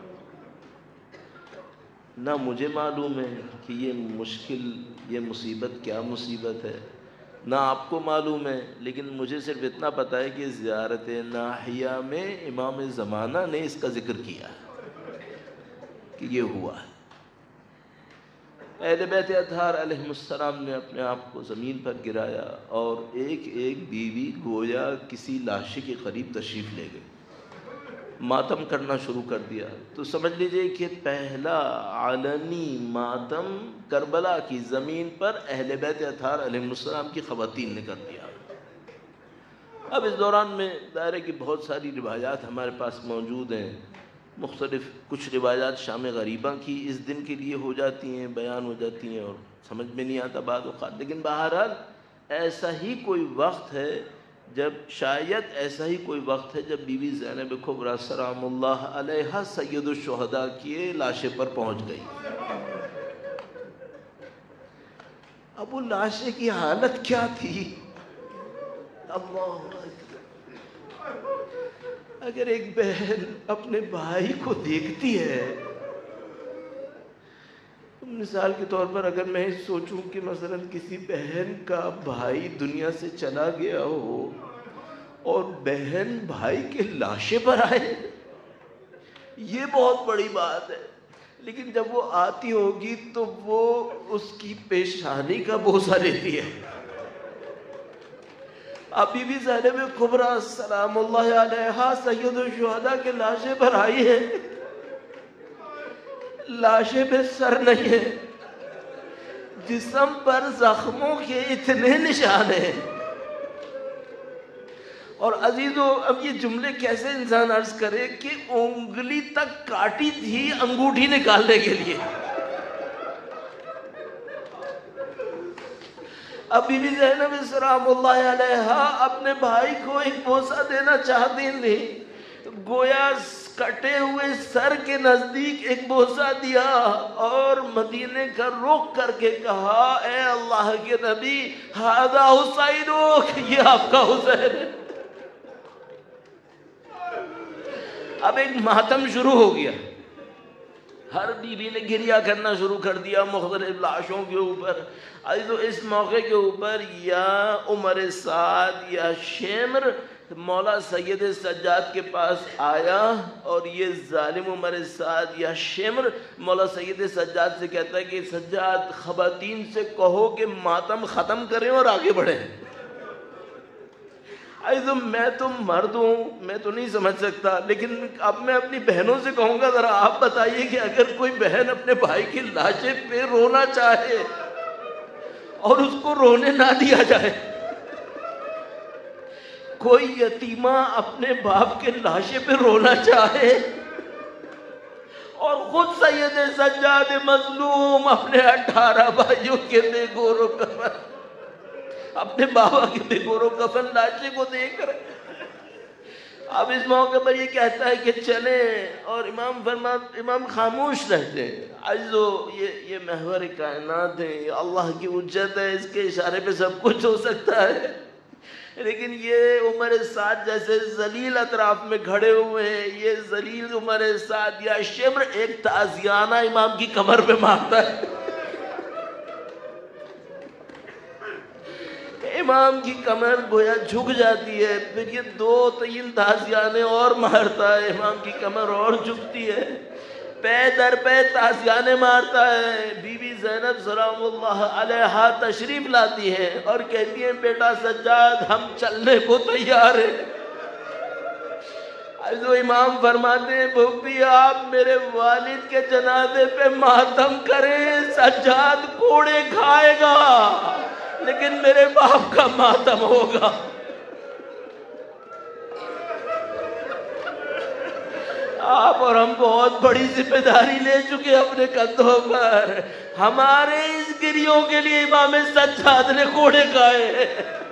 نہ مجھے معلوم ہے کہ یہ مشکل یہ مصیبت کیا مصیبت ہے, نہ آپ کو معلوم ہے, لیکن مجھے صرف اتنا پتہ ہے کہ زیارت ناحیہ میں امام زمانہ نے اس کا ذکر کیا ہے کہ یہ ہوا ہے. اہل بیت اطہار علیہ السلام نے اپنے آپ کو زمین پر گرایا اور ایک ایک بیوی گویا کسی لاشے کے قریب تشریف لے گئی, ماتم کرنا شروع کر دیا. تو سمجھ لیجئے کہ پہلا علنی ماتم کربلا کی زمین پر اہل بیت اطہار علیہ السلام کی خواتین نے کر دیا. اب اس دوران میں دائرے کی بہت ساری روایات ہمارے پاس موجود ہیں, مختلف کچھ روایات شام غریبہ کی اس دن کے لیے ہو جاتی ہیں, بیان ہو جاتی ہیں اور سمجھ میں نہیں آتا بعض اوقات, لیکن بہرحال ایسا ہی کوئی وقت ہے جب شاید ایسا ہی کوئی وقت ہے جب بی بی زینب کبریٰ سلام اللہ علیہا سید الشہداء کی لاشے پر پہنچ گئی. اب وہ لاشے کی حالت کیا تھی؟ اللہ اکبر. اگر ایک بہن اپنے بھائی کو دیکھتی ہے، مثال کے طور پر اگر میں سوچوں کہ مثلا کسی بہن کا بھائی دنیا سے چلا گیا ہو اور بہن بھائی کے لاشے پر آئے، یہ بہت بڑی بات ہے. لیکن جب وہ آتی ہوگی تو وہ اس کی پیشانی کا بوسہ لیتی ہے. ابھی بھی زینب کبریٰ سلام اللہ علیہا سید الشہداء کے لاشے پر آئی ہے، لاشے پہ سر نہیں ہے، جسم پر زخموں کے اتنے نشان ہیں. اور عزیزو اب یہ جملے کیسے انسان عرض کرے کہ انگلی تک کاٹی تھی انگوٹھی نکالنے کے لیے. ابھی بھی زینب سلام اللہ علیہا اپنے بھائی کو ایک بوسہ دینا چاہتی تھی، گویا کٹے ہوئے سر کے نزدیک ایک بوسہ دیا اور مدینے کا رخ کر کے کہا، اے اللہ کے نبی ھذا حسینک، یہ آپ کا حسین ہے. اب ایک ماتم شروع ہو گیا، ہر بیوی نے گریہ کرنا شروع کر دیا مختلف لاشوں کے اوپر. تو اس موقع کے اوپر یا عمر سعد یا شمر مولا سید سجاد کے پاس آیا، اور یہ ظالم عمر سعد یا شمر مولا سید سجاد سے کہتا ہے کہ سجاد خواتین سے کہو کہ ماتم ختم کریں اور آگے بڑھیں. تو میں تو مرد ہوں، میں تو نہیں سمجھ سکتا، لیکن اب میں اپنی بہنوں سے کہوں گا ذرا آپ بتائیے کہ اگر کوئی بہن اپنے بھائی کی لاشے پہ رونا چاہے اور اس کو رونے نہ دیا جائے، کوئی یتیمہ اپنے باپ کے لاشے پہ رونا چاہے اور خود سید سجاد مظلوم اپنے اٹھارہ بھائیوں کے بے گور و کفن، اپنے بابا کے بے گور و کفن لاشے کو دیکھ رہے. اب اس موقع پر یہ کہتا ہے کہ چلیں، اور امام فرما امام خاموش رہتے ہیں. عزیزو یہ یہ محور کائنات ہے، یہ اللہ کی حجت ہے، اس کے اشارے پہ سب کچھ ہو سکتا ہے. لیکن یہ عمر سعد جیسے ذلیل اطراف میں کھڑے ہوئے ہیں، یہ ذلیل عمر سعد یا شمر ایک تعزیانہ امام کی کمر پہ مارتا ہے. امام کی کمر گویا جھک جاتی ہے، پھر یہ دو تین تعزیانے اور مارتا ہے، امام کی کمر اور جھکتی ہے، پے در پے تعزیانے مارتا ہے. بی بی زینب سلام اللہ علیہا تشریف لاتی ہیں اور کہتی ہیں بیٹا سجاد ہم چلنے کو تیار ہیں. تو امام فرماتے ہیں بھوپی آپ میرے والد کے جنازے پہ ماتم کریں، سجاد کوڑے کھائے گا لیکن میرے باپ کا ماتم ہوگا. آپ اور ہم بہت بڑی ذمہ داری لے چکے اپنے کندھوں پر. ہمارے اس گریوں کے لیے امام سجاد نے کوڑے کھائے.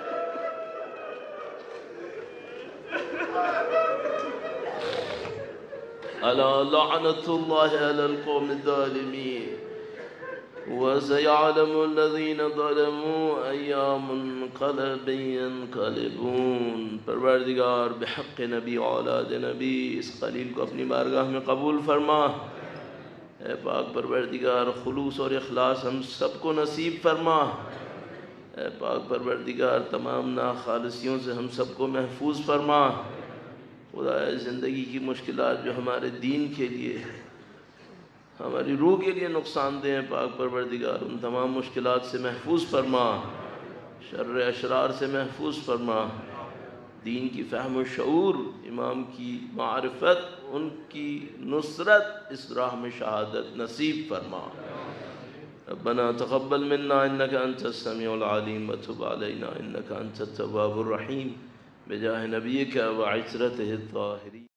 الا لعنت اللہ علی القوم الظالمین وَسَيَعْلَمُ الَّذِينَ ظَلَمُوا أَيَّا مُنْقَلَبٍ يَنْقَلِبُونَ. پروردگار بحق نبی اولاد نبی اس قلیل کو اپنی بارگاہ میں قبول فرما. اے پاک پروردگار خلوص اور اخلاص ہم سب کو نصیب فرما. اے پاک پروردگار تمام ناخالصیوں سے ہم سب کو محفوظ فرما. خدا زندگی کی مشکلات جو ہمارے دین کے لیے ہماری روح کے لیے نقصان دہ ہیں، پاک پروردگار ان تمام مشکلات سے محفوظ فرما، شر اشرار سے محفوظ فرما. دین کی فہم و شعور، امام کی معرفت، ان کی نصرت، اس راہ میں شہادت نصیب فرما. ربنا تقبل منا انك انت السميع العليم وتب علينا انك انت التواب الرحيم بجاه نبيك وعترته الطاهرين.